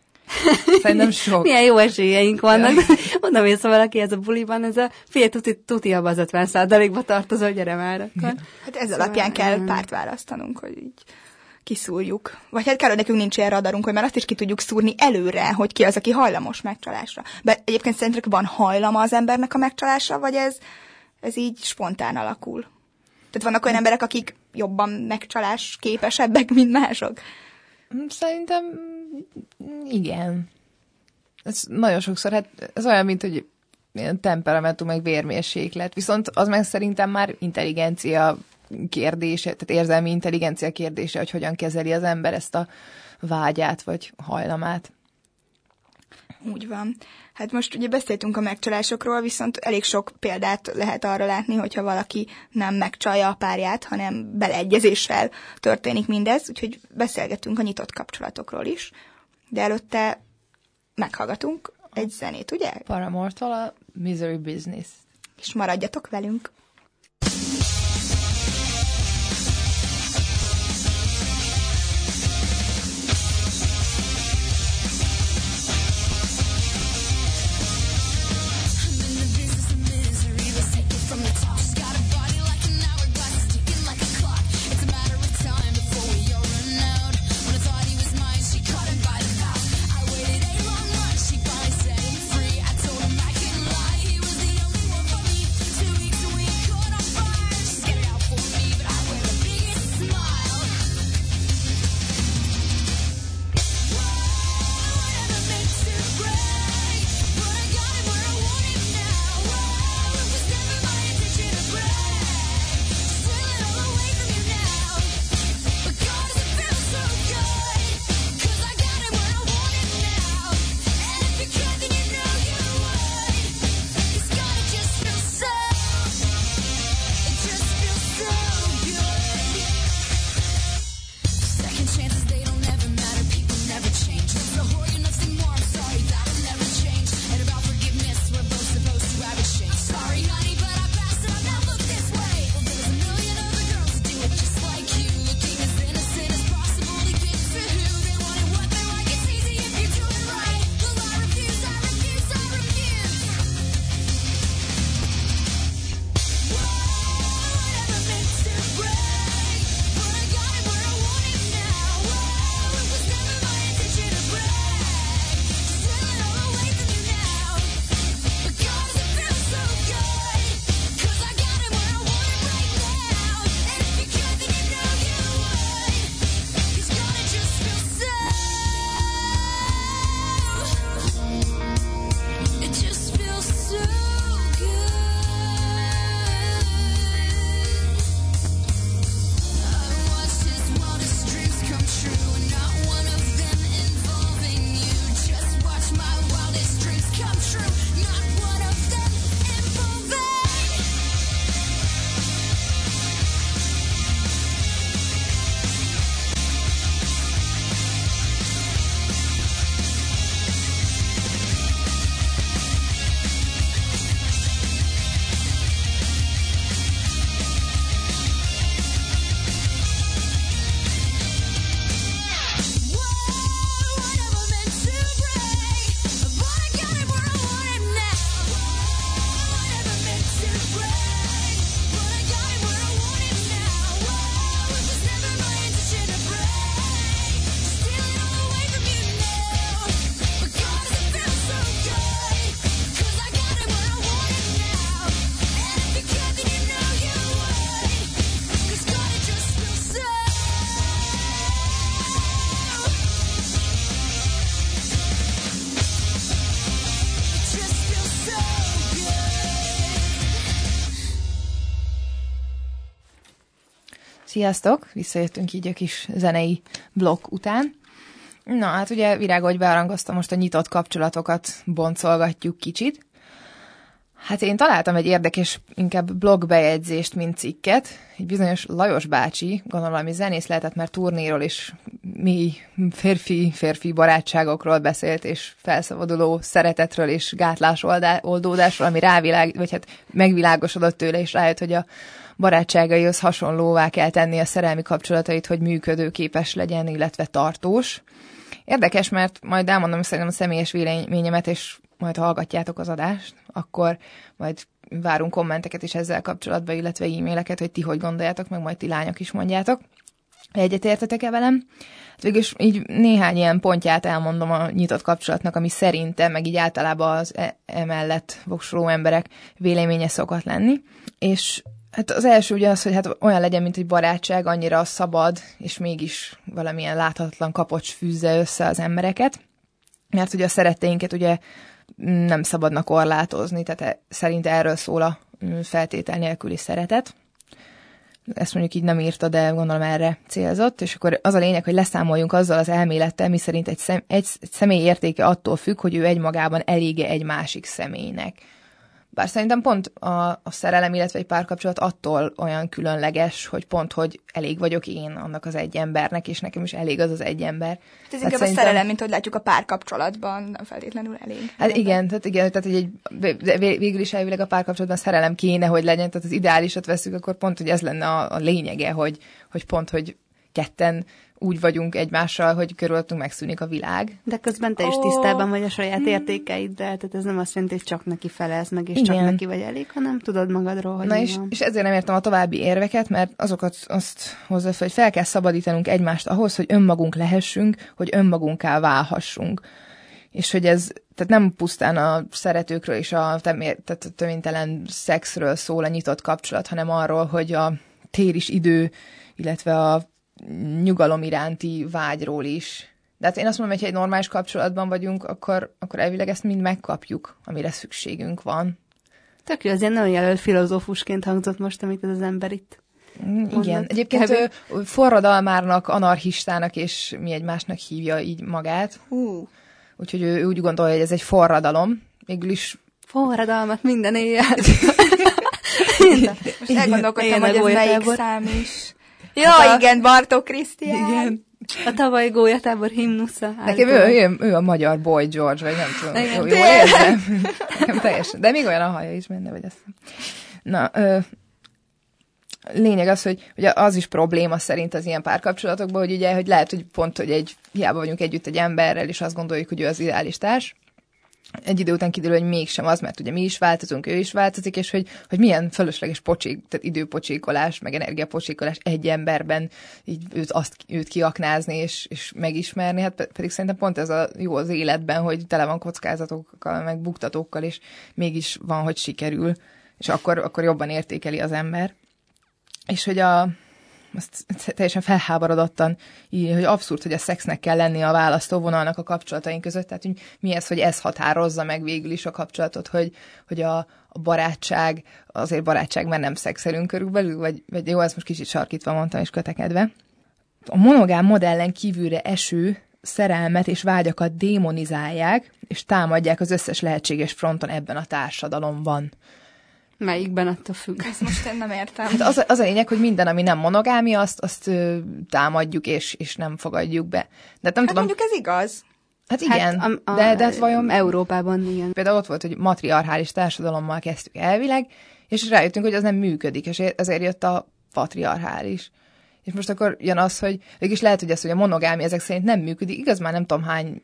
Szerintem sok. Milyen jó esélyeink vannak. Mondom, hogy szóval valaki ez a buliban, ez a fél tuti, tuti abban az ötven százalékba tartozó, gyere már akkor. Hát ez szóval alapján kell párt választanunk, hogy így kiszúrjuk. Vagy hát kell, hogy nekünk nincs ilyen radarunk, hogy már azt is ki tudjuk szúrni előre, hogy ki az, aki hajlamos megcsalásra. De egyébként szerintetek van hajlama az embernek a megcsalásra, vagy ez, ez így spontán alakul? Tehát vannak olyan emberek, akik jobban megcsalás képesebbek, mint mások? Szerintem igen. Ez nagyon sokszor, hát ez olyan, mint hogy ilyen temperamentum, meg vérmérséklet. Viszont az meg szerintem már intelligencia kérdése, tehát érzelmi intelligencia kérdése, hogy hogyan kezeli az ember ezt a vágyát, vagy hajlamát. Úgy van. Hát most ugye beszéltünk a megcsalásokról, viszont elég sok példát lehet arra látni, hogyha valaki nem megcsalja a párját, hanem beleegyezéssel történik mindez, úgyhogy beszélgetünk a nyitott kapcsolatokról is. De előtte meghallgatunk egy zenét, ugye? Paramore-tól a Misery Business. És maradjatok velünk! Free, I told him I can lie. He was the only one for me. Two weeks a week. Sziasztok! Visszajöttünk így a kis zenei blokk után. Na, hát ugye Virág, ahogy bearangoztam, most a nyitott kapcsolatokat boncolgatjuk kicsit. Hát én találtam egy érdekes, inkább blogbejegyzést, mint cikket. Egy bizonyos Lajos bácsi, gondolom valami zenész lehetett, mert turnéról és mély férfi-férfi barátságokról beszélt, és felszabaduló szeretetről és gátlás oldódásról, ami rávilág, vagy hát megvilágosodott tőle, és rájött, hogy a barátságaihoz hasonlóvá kell tenni a szerelmi kapcsolatait, hogy működőképes legyen, illetve tartós. Érdekes, mert majd elmondom szerintem a személyes véleményemet, és majd hallgatjátok az adást, akkor majd várunk kommenteket is ezzel kapcsolatban, illetve e-maileket, hogy ti hogy gondoljátok, meg majd ti lányok is mondjátok. Egyetértetek-e velem? Hát végülis így néhány ilyen pontját elmondom a nyitott kapcsolatnak, ami szerintem, meg így általában az e- emellett voksoló emberek véleménye szokott lenni. És hát az első ugye az, hogy hát olyan legyen, mint egy barátság, annyira szabad, és mégis valamilyen láthatatlan kapocs fűzze össze az embereket. Mert ugye a szeretteinket ugye nem szabadna korlátozni, tehát szerint erről szól a feltétel nélküli szeretet. Ezt mondjuk így nem írta, de gondolom erre célzott, és akkor az a lényeg, hogy leszámoljunk azzal az elmélettel, miszerint egy, szem, egy, egy személy értéke attól függ, hogy ő egymagában elége egy másik személynek. Bár szerintem pont a, a szerelem, illetve egy párkapcsolat attól olyan különleges, hogy pont, hogy elég vagyok én annak az egy embernek, és nekem is elég az az egy ember. Hát ez inkább szerintem... a szerelem, mint hogy látjuk a párkapcsolatban, nem feltétlenül elég. Hát igen, tehát igen, tehát egy, egy, végül is elvileg a párkapcsolatban szerelem kéne, hogy legyen, tehát az ideálisat veszük, akkor pont, hogy ez lenne a, a lényege, hogy, hogy pont, hogy ketten úgy vagyunk egymással, hogy körülöttünk megszűnik a világ. De közben te is oh. tisztában vagy a saját értékeiddel, tehát ez nem azt jelenti, hogy csak neki felelsz meg, és igen. csak neki vagy elég, hanem tudod magadról, hogy na és, és ezért nem értem a további érveket, mert azokat azt hozzá fel, hogy fel kell szabadítanunk egymást ahhoz, hogy önmagunk lehessünk, hogy önmagunká válhassunk. És hogy ez, tehát nem pusztán a szeretőkről és a, tehát a töménytelen szexről szól a nyitott kapcsolat, hanem arról, hogy a tér is idő, illetve a nyugalom iránti vágyról is. De hát én azt mondom, hogy ha egy normális kapcsolatban vagyunk, akkor, akkor elvileg ezt mind megkapjuk, amire szükségünk van. Tök jó, az ilyen nagyon jelölt filozófusként hangzott most, amit ez az ember itt mondott. Igen. Egyébként ő forradalmárnak, anarchistának, és mi egymásnak hívja így magát. Hú. Úgyhogy ő úgy gondolja, hogy ez egy forradalom. Végül is... Forradalmat minden éjjel. Most elgondolkodtam, hogy ez melyik szám is. Ja, a... igen, Bartók Krisztián. Igen. A tavalyi gólyatábor himnusza. Nekem ő, ő, ő a magyar Boy George, vagy nem tudom. Igen, jó, jó érzem. Nekem teljesen. De még olyan a haja is benne, vagy azt. Na, ö, lényeg az, hogy, hogy az is probléma szerint az ilyen párkapcsolatokban, hogy ugye, hogy lehet, hogy pont, hogy egy, hiába vagyunk együtt egy emberrel, és azt gondoljuk, hogy ő az ideális társ, egy idő után kiderül, hogy mégsem az, mert ugye mi is változunk, ő is változik, és hogy, hogy milyen fölösleges pocsik, tehát időpocsékolás, meg energiapocsékolás egy emberben így őt, azt, őt kiaknázni és, és megismerni, hát pedig szerintem pont ez a jó az életben, hogy tele van kockázatokkal, meg buktatókkal, és mégis van, hogy sikerül, és akkor, akkor jobban értékeli az ember. És hogy a azt teljesen felháborodottan, így, hogy abszurd, hogy a szexnek kell lennie a választóvonalnak a kapcsolataink között, tehát hogy mi ez, hogy ez határozza meg végül is a kapcsolatot, hogy, hogy a, a barátság, azért barátság, mert nem szexelünk körülbelül, vagy, vagy jó, ezt most kicsit sarkítva mondtam és kötekedve. A monogám modellen kívülre eső szerelmet és vágyakat démonizálják, és támadják az összes lehetséges fronton ebben a társadalomban. Melyikben attól függ? Ezt most én nem értem. Hát az, az a lényeg, hogy minden, ami nem monogámia, azt, azt ö, támadjuk, és, és nem fogadjuk be. De nem hát tudom... mondjuk ez igaz. Hát igen, hát a, a, de, de hát vajon... Európában igen. Például ott volt, hogy matriarchális társadalommal kezdtük elvileg, és rájöttünk, hogy az nem működik, és ezért jött a patriarchális. És most akkor jön az, hogy végülis lehet, hogy ez, hogy a monogámia ezek szerint nem működik, igaz, már nem tudom hány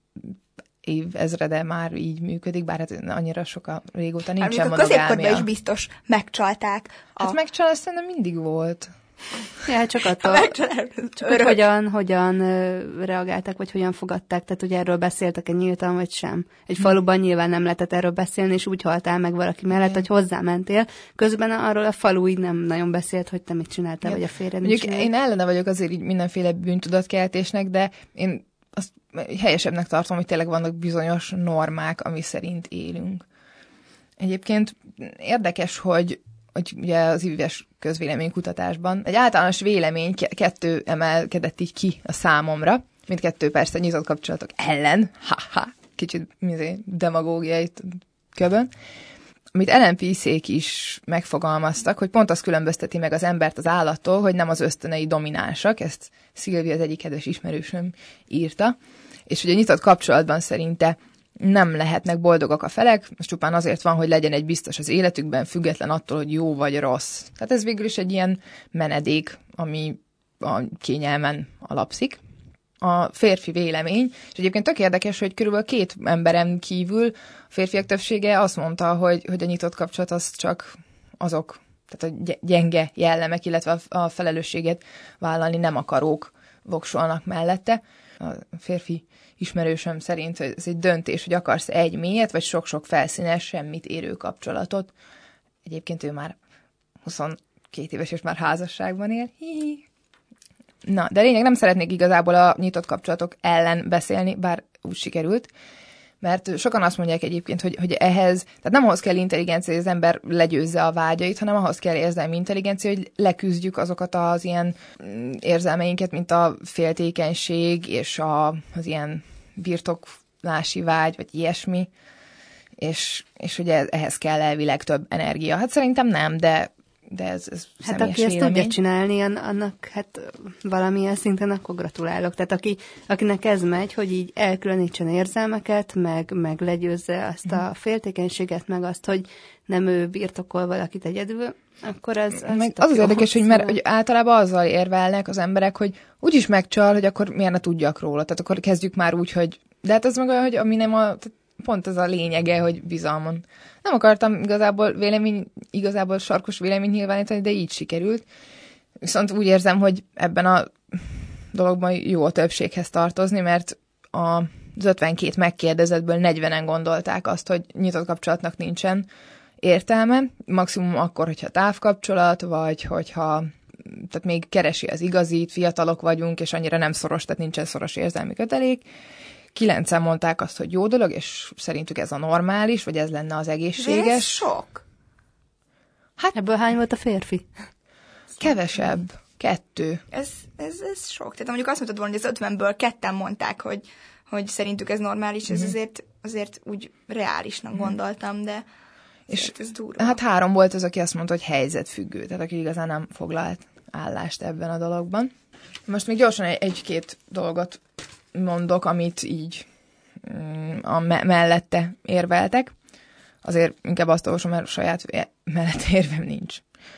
év ezrede már így működik, bár hát annyira sokkal régóta nincsen hát, monogámia. A középkorban is biztos megcsalták. A... Hát megcsalás szerintem mindig volt. Ja, csak attól, csak hogy hogyan, hogyan reagáltak, vagy hogyan fogadták, tehát hogy erről beszéltek-e nyíltan, vagy sem. Egy faluban nyilván nem lehetett erről beszélni, és úgy haltál meg valaki mellett, hogy hozzámentél. Közben arról a falu így nem nagyon beszélt, hogy te mit csináltál, vagy a férjed mit csinált. Én ellene vagyok azért így mindenféle bűntudatkeltésnek, de én azt helyesebbnek tartom, hogy tényleg vannak bizonyos normák, ami szerint élünk. Egyébként érdekes, hogy hogy ugye az éves közvéleménykutatásban egy általános vélemény kettő emelkedett így ki a számomra, mindkettő persze nyitott kapcsolatok ellen, ha-ha, kicsit demagógiai köbön, amit Ellen Peace-ék is megfogalmaztak, hogy pont az különbözteti meg az embert az állattól, hogy nem az ösztönei dominánsak, ezt Szilvia, az egyik kedves ismerősöm írta, és hogy a nyitott kapcsolatban szerinte nem lehetnek boldogak a felek, most csupán azért van, hogy legyen egy biztos az életükben, független attól, hogy jó vagy rossz. Tehát ez végül is egy ilyen menedék, ami a kényelmen alapszik. A férfi vélemény, és egyébként tök érdekes, hogy körülbelül két emberen kívül a férfiak többsége azt mondta, hogy, hogy a nyitott kapcsolat az csak azok, tehát a gyenge jellemek, illetve a felelősséget vállalni nem akarók voksolnak mellette. A férfi ismerősöm szerint, hogy ez egy döntés, hogy akarsz egy mélyet, vagy sok-sok felszínes, semmit érő kapcsolatot. Egyébként ő már huszonkét éves, és már házasságban él. Hi-hi. Na, de lényeg, nem szeretnék igazából a nyitott kapcsolatok ellen beszélni, bár úgy sikerült, mert sokan azt mondják egyébként, hogy, hogy ehhez, tehát nem ahhoz kell intelligencia, hogy az ember legyőzze a vágyait, hanem ahhoz kell érzelmi intelligencia, hogy leküzdjük azokat az ilyen érzelmeinket, mint a féltékenység és a, az ilyen birtoklási vágy, vagy ilyesmi, és, és ugye ehhez kell elvileg több energia. Hát szerintem nem, de de ez, ez hát aki ezt tudja csinálni, annak hát valamilyen szinten akkor gratulálok. Tehát aki, akinek ez megy, hogy így elkülönítsen érzelmeket, meg, meg legyőzze azt a féltékenységet, meg azt, hogy nem ő birtokol valakit egyedül, akkor az... Az, meg az, az érdekes, hogy, mert, hogy általában azzal érvelnek az emberek, hogy úgyis megcsal, hogy akkor miért ne tudjak róla. Tehát akkor kezdjük már úgy, hogy... De hát ez meg olyan, hogy ami nem a... Pont ez a lényege, hogy bizalmon. Nem akartam igazából vélemény, igazából sarkos vélemény nyilvánítani, de így sikerült. Viszont úgy érzem, hogy ebben a dologban jó a többséghez tartozni, mert az ötvenkét megkérdezettből negyvenen gondolták azt, hogy nyitott kapcsolatnak nincsen értelme. Maximum akkor, hogyha távkapcsolat, vagy hogyha tehát még keresi az igazit, fiatalok vagyunk, és annyira nem szoros, tehát nincsen szoros érzelmi kötelék. Kilencen mondták azt, hogy jó dolog, és szerintük ez a normális, vagy ez lenne az egészséges. De ez sok. Hát ebből hány volt a férfi? Kevesebb. Kettő. Ez, ez, ez sok. Tehát mondjuk azt mondtad volna, hogy az ötvenből ketten mondták, hogy, hogy szerintük ez normális, mm-hmm. ez azért, azért úgy reálisnak mm-hmm. gondoltam, de és ez durva. Hát három volt az, aki azt mondta, hogy helyzetfüggő, tehát aki igazán nem foglalt állást ebben a dologban. Most még gyorsan egy, egy-két dolgot mondok, amit így a me- mellette érveltek. Azért inkább azt olvasom, mert saját mellett érvem nincs.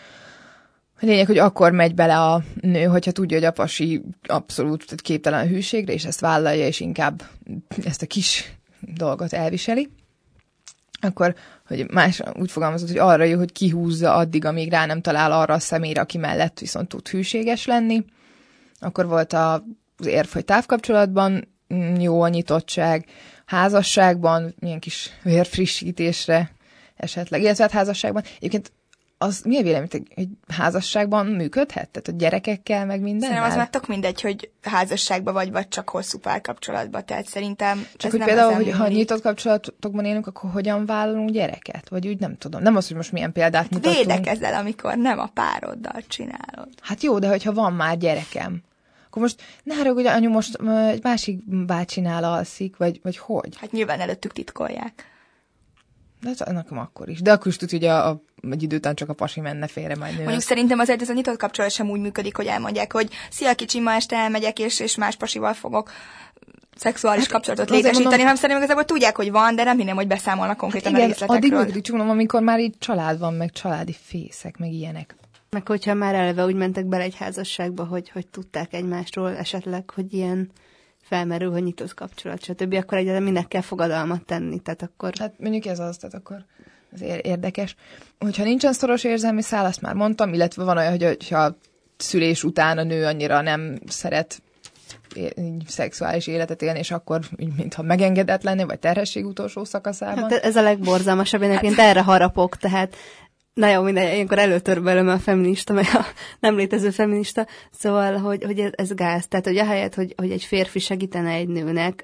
A lényeg, hogy akkor megy bele a nő, hogyha tudja, hogy a pasi abszolút képtelen a hűségre, és ezt vállalja, és inkább ezt a kis dolgot elviseli. Akkor, hogy más úgy fogalmazott, hogy arra jó, hogy kihúzza addig, amíg rá nem talál arra a személyre, aki mellett viszont tud hűséges lenni. Akkor volt a az érv, hogy távkapcsolatban jó a nyitottság, házasságban milyen kis vérfrissítésre esetleg, illetve hát házasságban. Egyébként az mi a vélemény, hogy házasságban működhet? Tehát a gyerekekkel, meg minden? Szerintem az már tök mindegy, hogy házasságban vagy, vagy csak hosszú párkapcsolatban. Tehát szerintem csak hogy például, hogy ha nyitott kapcsolatokban élünk, akkor hogyan vállalunk gyereket? Vagy úgy nem tudom. Nem az, hogy most milyen példát mutatunk. Védekezel, amikor nem a pároddal csinálod. Hát jó, de hogyha van már gyerekem, akkor most ne haragudj, anyu most egy másik bácsinál alszik, vagy, vagy hogy? Hát nyilván előttük titkolják. De ez nekem akkor is. De akkor is tudja, hogy a, a, egy idő után csak a pasi menne félre majd nő. Mondjuk szerintem azért ez a nyitott kapcsolat sem úgy működik, hogy elmondják, hogy szia kicsi, ma este elmegyek, és, és más pasival fogok szexuális hát, kapcsolatot létesíteni, mondom, hanem szerintem igazából tudják, hogy van, de nem hinnem, hogy beszámolnak konkrétan hát igen, a részletekről. Addig működik, csak mondom, amikor már így család van, meg családi fészek, meg ilyenek. Meg hogyha már eleve úgy mentek bele egy házasságba, hogy, hogy tudták egymásról esetleg, hogy ilyen felmerül, hogy nyitott kapcsolat, stb., akkor egyáltalán minek kell fogadalmat tenni, tehát akkor... Hát mondjuk ez az, tehát akkor ez érdekes. Hogyha nincsen szoros érzelmi szál, azt már mondtam, illetve van olyan, hogy hogyha szülés után a nő annyira nem szeret szexuális életet élni, és akkor mintha megengedett lenni, vagy terhesség utolsó szakaszában. Hát ez a legborzalmasabb, én egyébként hát... erre harapok, tehát na jó, minden, ilyenkor előtör belőlem a feminista, meg a nem létező feminista, szóval, hogy, hogy ez, ez gáz. Tehát, hogy ahelyett, hogy, hogy egy férfi segítene egy nőnek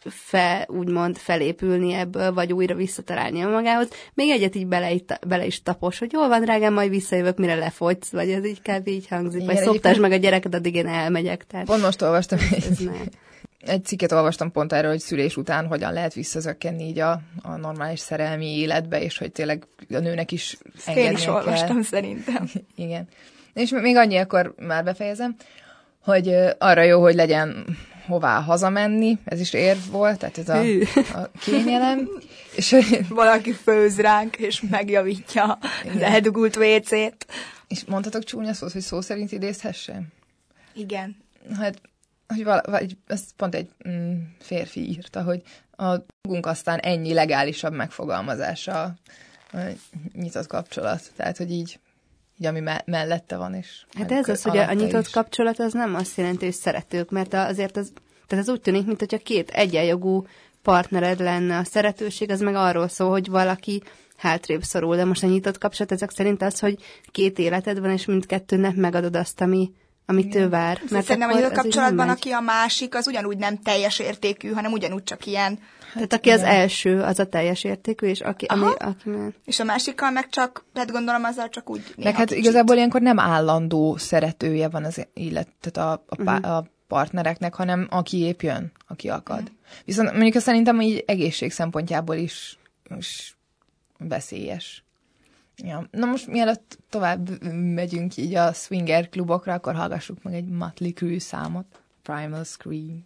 fe, úgymond felépülni ebből, vagy újra visszatalálni magához. Még egyet így bele, bele is tapos, hogy jól van, drágám, majd visszajövök, mire lefogysz, vagy ez így kb. Így hangzik, Igen, vagy szoptasd meg a gyereket, addig én elmegyek. Tehát Pont most olvastam egy, ez ne. egy cikket olvastam pont erről, hogy szülés után hogyan lehet visszazökkenni így a, a normális szerelmi életbe, és hogy tényleg a nőnek is engednie Én is kell. olvastam szerintem. Igen. És még annyi, akkor már befejezem, hogy ö, arra jó, hogy legyen hová hazamenni, ez is érv volt, tehát ez a, a kényelem. És hogy, Valaki főz ránk, és megjavítja az eldugult vécét. és mondhatok csúnya szót, hogy szó szerint idézhessem? Igen. Hát, hogy vala, vagy, ezt pont egy mm, férfi írta, hogy a dolgunk aztán ennyi legálisabb megfogalmazása a, a nyitott kapcsolat. Tehát, hogy így, így ami me- mellette van is. Hát ez az, hogy a, a nyitott kapcsolat az nem azt jelenti, hogy szeretők, mert azért az, tehát az úgy tűnik, mint hogyha két egyenjogú partnered lenne. A szeretőség az meg arról szól, hogy valaki hátrébb szorul, de most a nyitott kapcsolat ezek szerint az, hogy két életed van, és mindkettőnek megadod azt, ami, amit ő vár. Mert szerintem a nyitott kapcsolatban, aki a másik, az ugyanúgy nem teljes értékű, hanem ugyanúgy csak ilyen. Tehát aki az első, az a teljes értékű, és aki, ami, aki már... És a másikkal meg csak, hát gondolom azzal csak úgy néha Meg hát kicsit. igazából ilyenkor nem állandó szeretője van az illet, tehát a, a, pá, a partnereknek, hanem aki épp jön, aki akad. Viszont mondjuk szerintem így egészség szempontjából is, is veszélyes. Ja. Na most mielőtt tovább megyünk így a swinger klubokra, akkor hallgassuk meg egy Mötley Crüe számot. Primal Scream.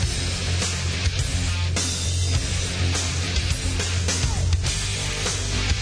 Primal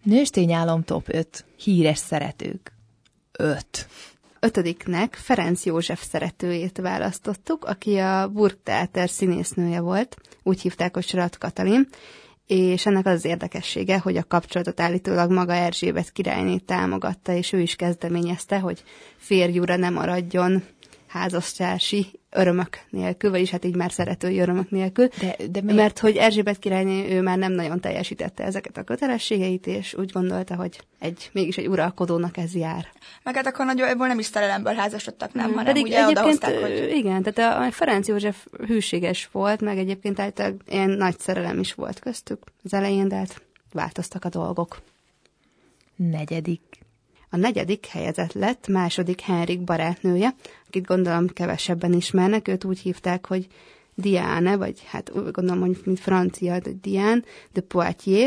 Nőstényálom top öt. Híres szeretők. öt. Ötödiknek Ferenc József szeretőjét választottuk, aki a Burgtheater színésznője volt, úgy hívták, hogy Schratt Katalin, és ennek az az érdekessége, hogy a kapcsolatot állítólag maga Erzsébet királyné támogatta, és ő is kezdeményezte, hogy férjúra ne maradjon házastársi örömök nélkül, vagyis hát így már szeretői örömök nélkül, De, de miért? mert hogy Erzsébet királyné ő már nem nagyon teljesítette ezeket a kötelességeit, és úgy gondolta, hogy egy, mégis egy uralkodónak ez jár. Meg hát akkor nagyjából nem is szerelemből házasodtak, nem, hanem Pedig ugye egyébként, odahozták, hogy... ö, igen, tehát a Ferenc József hűséges volt, meg egyébként általában ilyen nagy szerelem is volt köztük az elején, de hát változtak a dolgok. Negyedik. A negyedik helyezett lett második Henrik barátnője, akit gondolom kevesebben ismernek, őt úgy hívták, hogy Diane, vagy hát úgy gondolom, hogy mint francia, de Diane de Poitiers,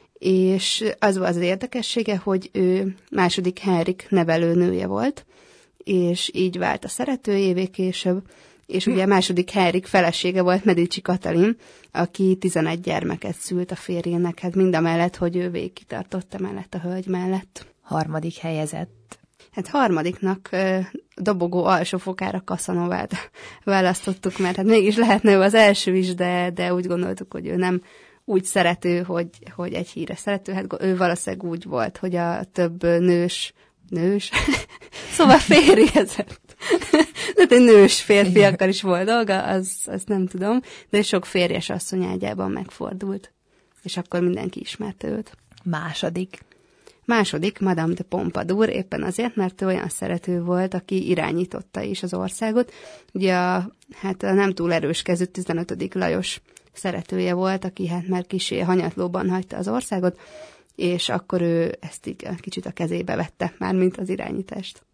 és az volt az érdekessége, hogy ő második Henrik nevelőnője volt, és így vált a szeretőjévé később, és ugye második Henrik felesége volt Medici Katalin, aki tizenegy gyermeket szült a férjének, hát mindamellett, hogy ő végig kitartott emellett a hölgy mellett. Harmadik helyezett. Hát harmadiknak ö, dobogó alsófokára Casanovát választottuk, mert hát mégis lehetne ő az első is, de, de úgy gondoltuk, hogy ő nem úgy szerető, hogy, hogy egy híres szerető, hát ő valószínűleg úgy volt, hogy a több nős, nős, szóval férjezett. De egy nős férfiakkal is volt dolga, az, azt nem tudom, de sok férjes asszony ágyában megfordult, és akkor mindenki ismerte őt. Második. Második Madame de Pompadour, éppen azért, mert ő olyan szerető volt, aki irányította is az országot. Ugye a, hát a nem túl erős kezű tizenötödik Lajos szeretője volt, aki hát már kisé hanyatlóban hagyta az országot, és akkor ő ezt így kicsit a kezébe vette, mármint az irányítást.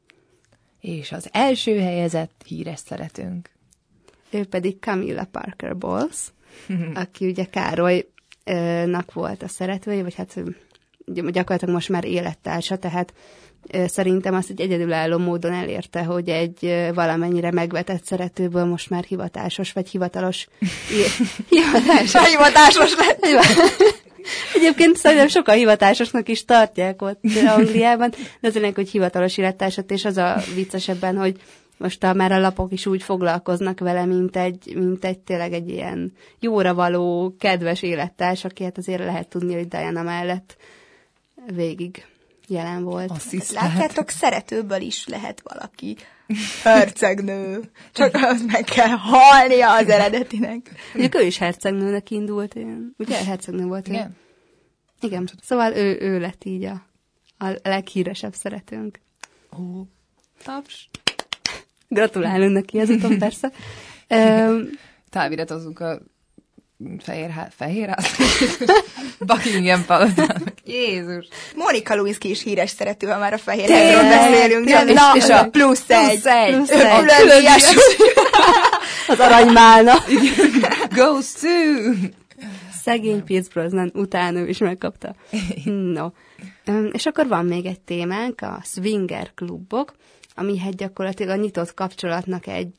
És az első helyezett híres szeretőnk. Ő pedig Camilla Parker Bowles, aki ugye Károlynak volt a szeretője, vagy hát gyakorlatilag most már élettársa, tehát szerintem azt egy egyedülálló módon elérte, hogy egy valamennyire megvetett szeretőből most már hivatásos, vagy hivatalos... hivatásos. hivatásos lett. Egyébként szerintem sokan hivatásosnak is tartják ott Angliában, de az ennek, hogy hivatalos élettársat, és az a viccesebben, hogy most a, már a lapok is úgy foglalkoznak vele, mint egy, mint egy tényleg egy ilyen jóra való, kedves élettárs, aki hát azért lehet tudni, hogy Diana mellett végig jelen volt. Látjátok, szeretőből is lehet valaki hercegnő. Csak az meg kell halnia az eredetinek. Ugye ő is hercegnőnek indult, ilyen. Ugye hercegnő volt? Igen. Ilyen. Igen. Szóval ő, ő lett így a, a leghíresebb szeretőnk. Ó, taps. Gratulálunk neki ezúton, persze. Um, Táviratozunk a fehér ház, fehér ház? Buckingham palotának. Jézus. Monica Lewinsky is híres szerető, ha már a fehér házról beszélünk. De és- na, és a- plusz egy. Plusz egy. Plusz Ő egy. külön ilyes. az aranymálna. Goes to! Szegény Pierce Brosnan, utána ő is megkapta. No. Um, és akkor van még egy témánk, a swinger klubok, ami hát gyakorlatilag a nyitott kapcsolatnak egy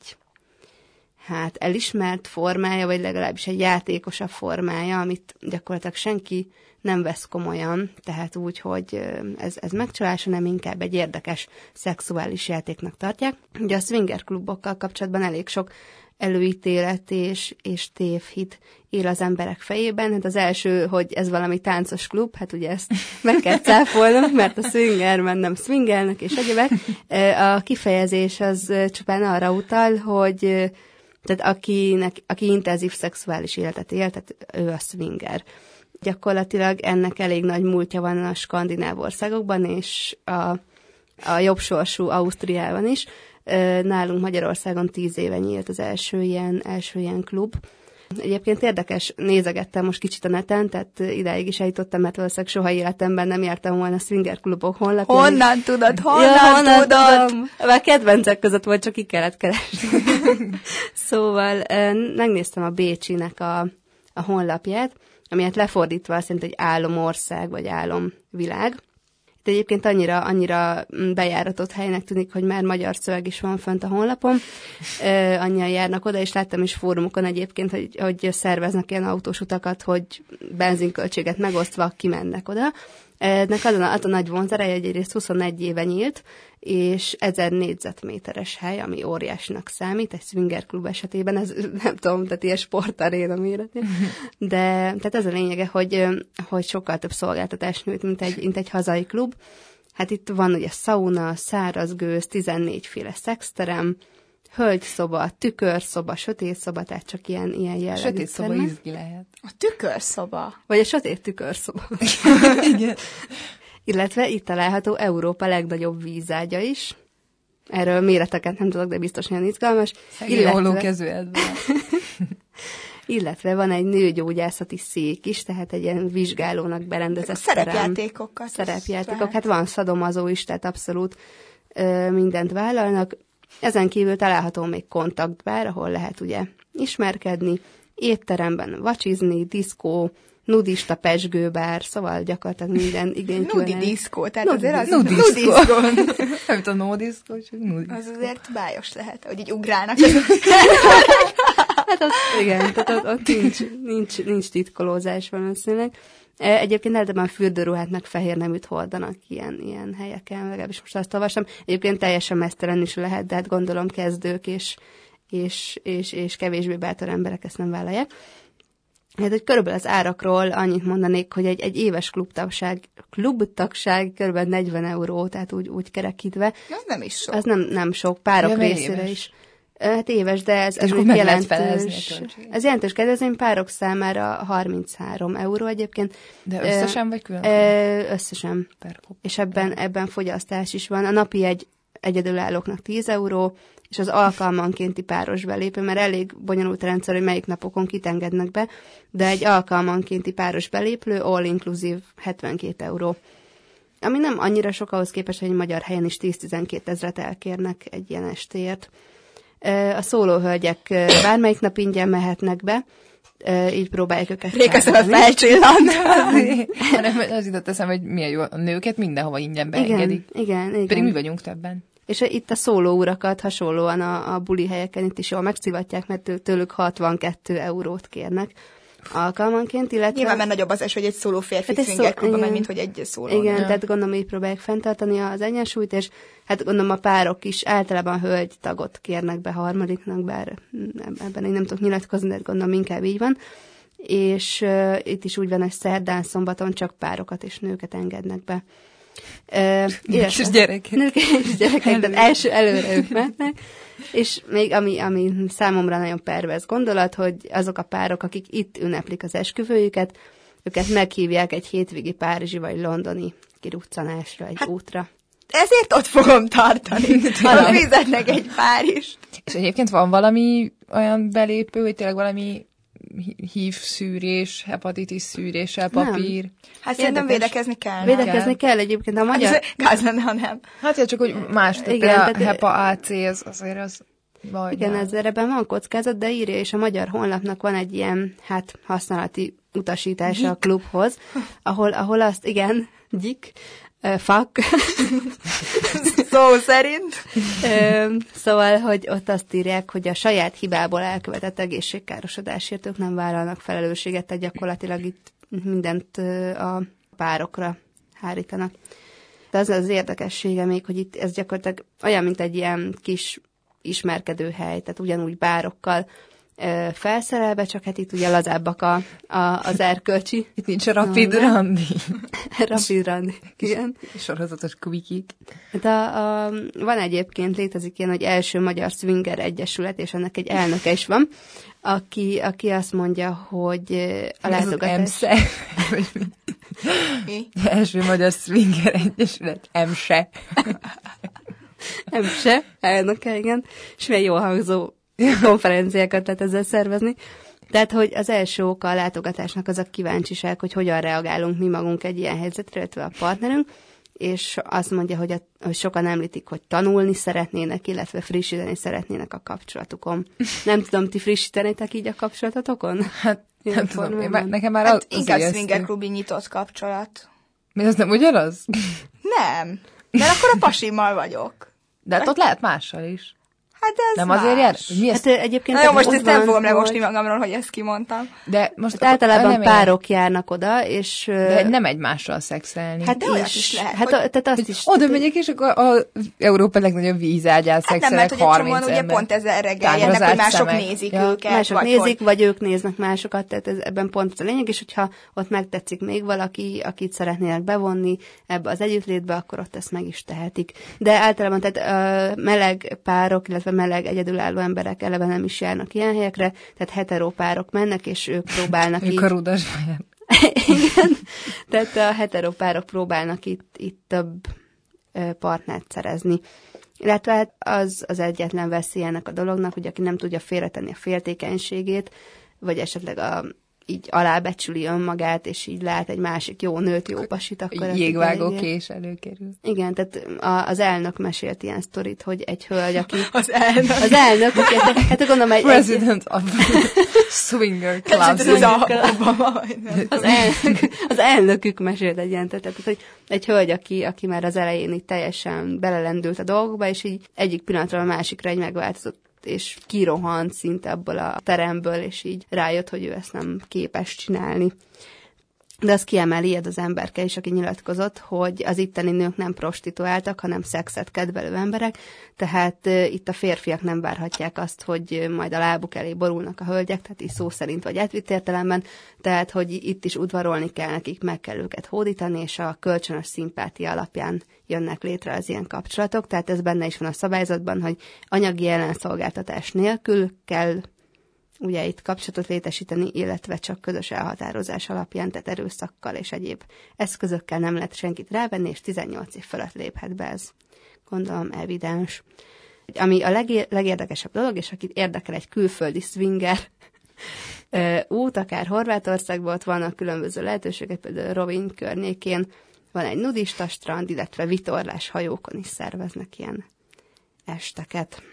hát elismert formája, vagy legalábbis egy játékosabb formája, amit gyakorlatilag senki nem vesz komolyan, tehát úgy, hogy ez, ez megcsalása, nem inkább egy érdekes szexuális játéknak tartják. Ugye a swinger klubokkal kapcsolatban elég sok előítélet és, és tévhit él az emberek fejében. Hát az első, hogy ez valami táncos klub, hát ugye ezt meg kell cáfolnunk, mert a swingerben nem swingelnek és egyébek. A kifejezés az csupán arra utal, hogy tehát akinek, aki intenzív szexuális életet él, tehát ő a swinger. Gyakorlatilag ennek elég nagy múltja van a skandináv országokban, és a, a jobbsorsú Ausztriában is. Nálunk Magyarországon tíz éve nyílt az első ilyen, első ilyen klub. Egyébként érdekes, nézegettem most kicsit a neten, tehát idáig is eljutottam, mert valószínűleg soha életemben nem jártam volna a swinger klubok honlapján. Honnan tudod? Honnan, ja, honnan tudod? tudom? Már kedvencek között volt, csak ki kellett keresni. Szóval megnéztem a Bécsinek a, a honlapját, amilyet lefordítva azt jelenti, hogy álomország, vagy álomvilág. De egyébként annyira, annyira bejáratott helynek tűnik, hogy már magyar szöveg is van fönt a honlapon. Uh, annyian járnak oda, és láttam is fórumokon egyébként, hogy, hogy szerveznek ilyen autós utakat, hogy benzinköltséget megosztva kimennek oda. Ennek az a, az a nagy vonzereje, hogy egyrészt huszonegy éve nyílt, és ezer négyzetméteres hely, ami óriásnak számít, egy swinger klub esetében, ez nem tudom, tehát ilyen sportaréna méretű, de tehát ez a lényege, hogy, hogy sokkal több szolgáltatást nyújt, mint egy, mint egy hazai klub. Hát itt van ugye szauna, szárazgőz, tizennégy féle szexterem, hölgyszoba, tükörszoba, sötét szoba, tehát csak ilyen, ilyen jellegű. Sötét szoba izgi lehet. A tükörszoba. Vagy a sötét tükörszoba. Igen. Illetve itt található Európa legnagyobb vízágya is. Erről méreteket nem tudok, de biztos nagyon izgalmas. Szegény ollókezű Edvard. Illetve van egy nőgyógyászati szék is, tehát egy ilyen vizsgálónak berendezett Szerepjátékokkal. Szerepjátékok, hát van szadomazó is, tehát abszolút ö, mindent vállalnak. Ezen kívül található még kontaktbár, ahol lehet ugye ismerkedni, étteremben vacsizni, diszkó, nudista pezsgőbár, szóval gyakorlatilag minden igénytől. Nudi diszkó, tehát Nudi azért az nudiszkó. nudiszkó. Nem tudom, nódiszkó, csak nudiszkó. Az azért bájos lehet, hogy így ugrálnak. Hát az, igen, tehát ott, ott nincs, nincs, nincs titkolózás valószínűleg. Egyébként általában fürdőruhát meg fehér neműt hordanak ilyen, ilyen helyeken, legalábbis most azt olvastam. Egyébként teljesen mesztelen is lehet, de hát gondolom kezdők és, és, és, és kevésbé bátor emberek ezt nem vállalják. Hát, hogy körülbelül az árakról annyit mondanék, hogy egy, egy éves klubtagság, klubtagság körülbelül negyven euró, tehát úgy, úgy kerekítve. Az nem is sok. Az nem, nem sok, párok Ja, részére éves? is. Hát éves, de ez, ez És egy akkor meg lehet felezni a jelentős, költséget. ez jelentős kedvezmény, párok számára harminchárom euró egyébként. De összesen vagy külön? Ö, Összesen. Per kop. És ebben, ebben fogyasztás is van. A napi egy egyedülállóknak tíz euró, és az alkalmankénti páros belépő, mert elég bonyolult rendszer, hogy melyik napokon kit engednek be, de egy alkalmankénti páros belépő, all-inclusive hetvenkét euró. Ami nem annyira sok ahhoz képest, hogy egy magyar helyen is tíz-tizenkét ezret elkérnek egy ilyen estéért. A szólóhölgyek bármelyik nap ingyen mehetnek be, így próbálják őket Rékezem a felcsillant. Hanem az jutott eszembe, hogy milyen jó, a nőket mindenhova ingyen beengedik. Igen, igen, igen. Pedig mi vagyunk többen. És itt a szóló urakat hasonlóan a, a buli helyeken itt is jól megszivatják, mert tő- tőlük hatvankét eurót kérnek alkalmanként, illetve... Nyilván már nagyobb az esély, hogy egy szóló férfi Hát egy swinger szó- klubban, igen. mint hogy egy szóló. Igen, Ja. tehát gondolom, így próbálják fenntartani az egyensúlyt, és hát gondolom a párok is általában hölgy tagot kérnek be harmadiknak, bár ebben én nem tudok nyilatkozni, de gondolom inkább így van. És uh, itt is úgy van, hogy szerdán, szombaton csak párokat és nőket engednek be. Uh, Nők és gyerekek. Nők és gyerekek, tehát első előre ők mennek. És még ami, ami számomra nagyon pervers gondolat, hogy azok a párok, akik itt ünneplik az esküvőjüket, őket meghívják egy hétvégi párizsi vagy londoni kiruccanásra, egy hát, útra. Ezért ott fogom tartani. Ha fizetnek egy Párizst. És egyébként van valami olyan belépő, hogy tényleg valami hív szűrés, hepatitis szűréssel, papír. Hát szerintem Érdekes. védekezni kell. Védekezni kell egyébként a magyar... Hát ez gáz lenne, ha nem. Hát ja, csak hogy más, tehát Igen, például tehát- hepa á cé, az, azért az... Vagy Igen, nem. ezzel ebben van kockázat, de írja, és a magyar honlapnak van egy ilyen, hát, használati utasítása a klubhoz, ahol, ahol azt, igen, gyik, uh, fuck, Szó szerint. Ö, szóval, hogy ott azt írják, hogy a saját hibából elkövetett egészségkárosodásért ők nem vállalnak felelősséget, tehát gyakorlatilag itt mindent ö, a párokra hárítanak. De az az érdekessége még, hogy itt ez gyakorlatilag olyan, mint egy ilyen kis ismerkedőhely, tehát ugyanúgy bárokkal ö, felszerelve, csak hát itt ugye lazábbak a, a, az erkölcsi. Itt nincs a rapid Na, randi. Rapid randi, igen. Sorozatos kubikik. Hát a, a, van egyébként, létezik ilyen, hogy első magyar swinger egyesület, és ennek egy elnöke is van, aki, aki azt mondja, hogy a Ez az látogatás... emsze. Vagy mi? Mi? Első magyar swinger egyesület. Emse. Nem se, elnöke, igen. És milyen jól hangzó konferenciákat lehet ezzel szervezni. Tehát, hogy az első oka a látogatásnak az a kíváncsiság, hogy hogyan reagálunk mi magunk egy ilyen helyzetre, illetve a partnerünk, és azt mondja, hogy, a, hogy sokan említik, hogy tanulni szeretnének, illetve frissíteni szeretnének a kapcsolatukon. Nem tudom, ti frissítenétek így a kapcsolatotokon? Hát Ilyen nem tudom, én már, formában? nekem már Hát az, az inkább ijesztő. swinger klubi nyitott kapcsolat. Mi, az nem ugyanaz? Nem. Mert akkor a pasimmal vagyok. De hát ott lehet mással is. Hát ez Nem más. azért jár? Mi Hát ezt? ö, egyébként Na jó, most ott ezt nem van, fogom lemosni hogy- magamról, hogy ezt kimondtam. De most Hát általában nem párok járnak oda, és... ö, De nem egymással szexelni. Hát de olyat és- is lehet, Hát hogy- a, tehát azt Hogy is... oda tehát, megyek, és akkor a Európa legnagyobb vízágyán Hát nem, szexelek mert hogy egy csomóan harminc ugye ember. pont ezzel reggeljenek, Tágra hogy zárt mások szemek. nézik Ja. őket. Mások vagy nézik, hogy... vagy ők néznek másokat, tehát ez, ebben pont az a lényeg, és hogyha ott megtetszik még valaki, akit szeretnének bevonni ebbe az együttlétbe, akkor ott ezt meg is tehetik. De általában tehát uh, meleg párok, illetve meleg egyedülálló emberek eleve nem is járnak ilyen helyekre, tehát hetero párok mennek, és ők próbálnak Ők így... a rudas vajon. Igen, tehát a hetero párok próbálnak itt, itt több ö, partnert szerezni. Illetve hát az az egyetlen veszély ennek a dolognak, hogy aki nem tudja félretenni a féltékenységét, vagy esetleg a, így alábecsüli önmagát, és így lát egy másik jó nőt, jó pasit, akkor... ez Jégvágó eléggé- kés előkerül. Igen, tehát a, az elnök mesélt ilyen sztorit, hogy egy hölgy, aki... Az elnök. Az elnök, aki, hát, hát gondolom, egy, egy, President of Swinger Club. Ez a Obama, vagy nem. az, elnök, az elnökük mesélt egy ilyen, tehát hogy egy hölgy, aki, aki már az elején így teljesen belelendült a dolgokba, és így egyik pillanatról a másikra egy megváltozott, és kirohant szinte abból a teremből, és így rájött, hogy ő ezt nem képes csinálni. De azt kiemeli ez az emberke is, aki nyilatkozott, hogy az itteni nők nem prostituáltak, hanem szexet kedvelő emberek, tehát uh, itt a férfiak nem várhatják azt, hogy uh, majd a lábuk elé borulnak a hölgyek, tehát így szó szerint vagy átvitt értelemben, tehát hogy itt is udvarolni kell nekik, meg kell őket hódítani, és a kölcsönös szimpátia alapján jönnek létre az ilyen kapcsolatok, tehát ez benne is van a szabályzatban, hogy anyagi ellenszolgáltatás nélkül kell ugye itt kapcsolatot létesíteni, illetve csak közös elhatározás alapján, tehát erőszakkal és egyéb eszközökkel nem lehet senkit rávenni, és tizennyolc év fölött léphet be ez. Gondolom evidens. Ami a legé- legérdekesebb dolog, és akit érdekel egy külföldi swinger ö, út, akár Horvátországban, ott vannak különböző lehetőségek, például Rovinj környékén van egy nudista strand, illetve vitorlás hajókon is szerveznek ilyen esteket.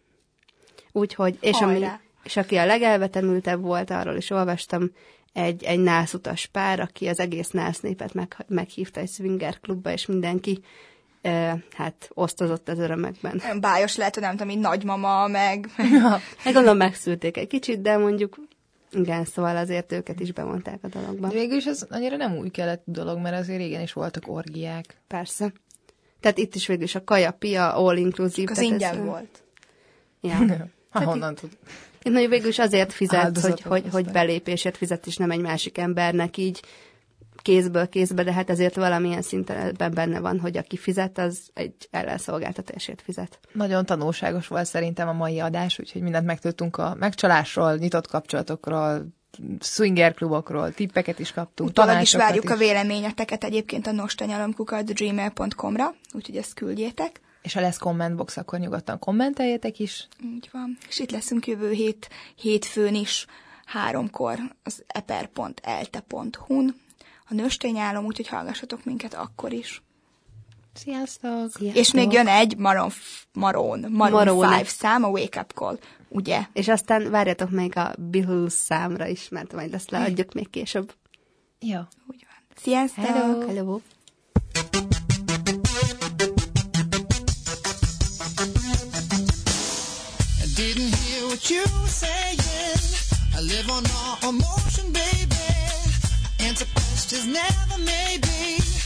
Úgyhogy, és ami... Hajrá! És aki a legelvetemültebb volt, arról is olvastam, egy, egy nászutas pár, aki az egész nász népet meg, meghívta egy swinger klubba, és mindenki e, hát osztozott az örömekben. Olyan bájos lehet, hogy nem tudom, így nagymama, meg... Meg gondolom megszülték egy kicsit, de mondjuk igen, szóval azért őket is bevonták a dologba. De végül is ez annyira nem új keletű dolog, mert azért régen is voltak orgiák. Persze. Tehát itt is végül is a kaja, pia, all inclusive. Az tehát ingyen ez, volt. Ja. Ha honnan tud? Én mondjuk végül is azért fizet, hogy, Áldozatot hogy, hogy hozták. belépésért fizet, és nem egy másik embernek így kézből kézbe, de hát ezért valamilyen szinten ebben benne van, hogy aki fizet, az egy ellenszolgáltatásért fizet. Nagyon tanulságos volt szerintem a mai adás, úgyhogy mindent megtudtunk a megcsalásról, nyitott kapcsolatokról, swingerklubokról, tippeket is kaptunk, Utólag is tanácsokat várjuk is. a véleményeteket egyébként a nostanyalomkukat gmail pont com-ra, úgyhogy ezt küldjétek. És ha lesz kommentbox, akkor nyugodtan kommenteljetek is. Úgy van. És itt leszünk jövő hét, hétfőn is, háromkor az eper pont elte pont hu-n. A nőstényálom, úgyhogy hallgassatok minket akkor is. Sziasztok! És még jön egy Maroon, Maroon, Maroon Maroon. öt szám, a Wake Up Call, ugye? És aztán várjatok még a Beatles számra is, mert majd ezt leadjuk még később. Jó. Úgy van. Sziasztok! Hello. Hello! I didn't hear what you were saying. I live on all emotion, baby. Answer questions never maybe.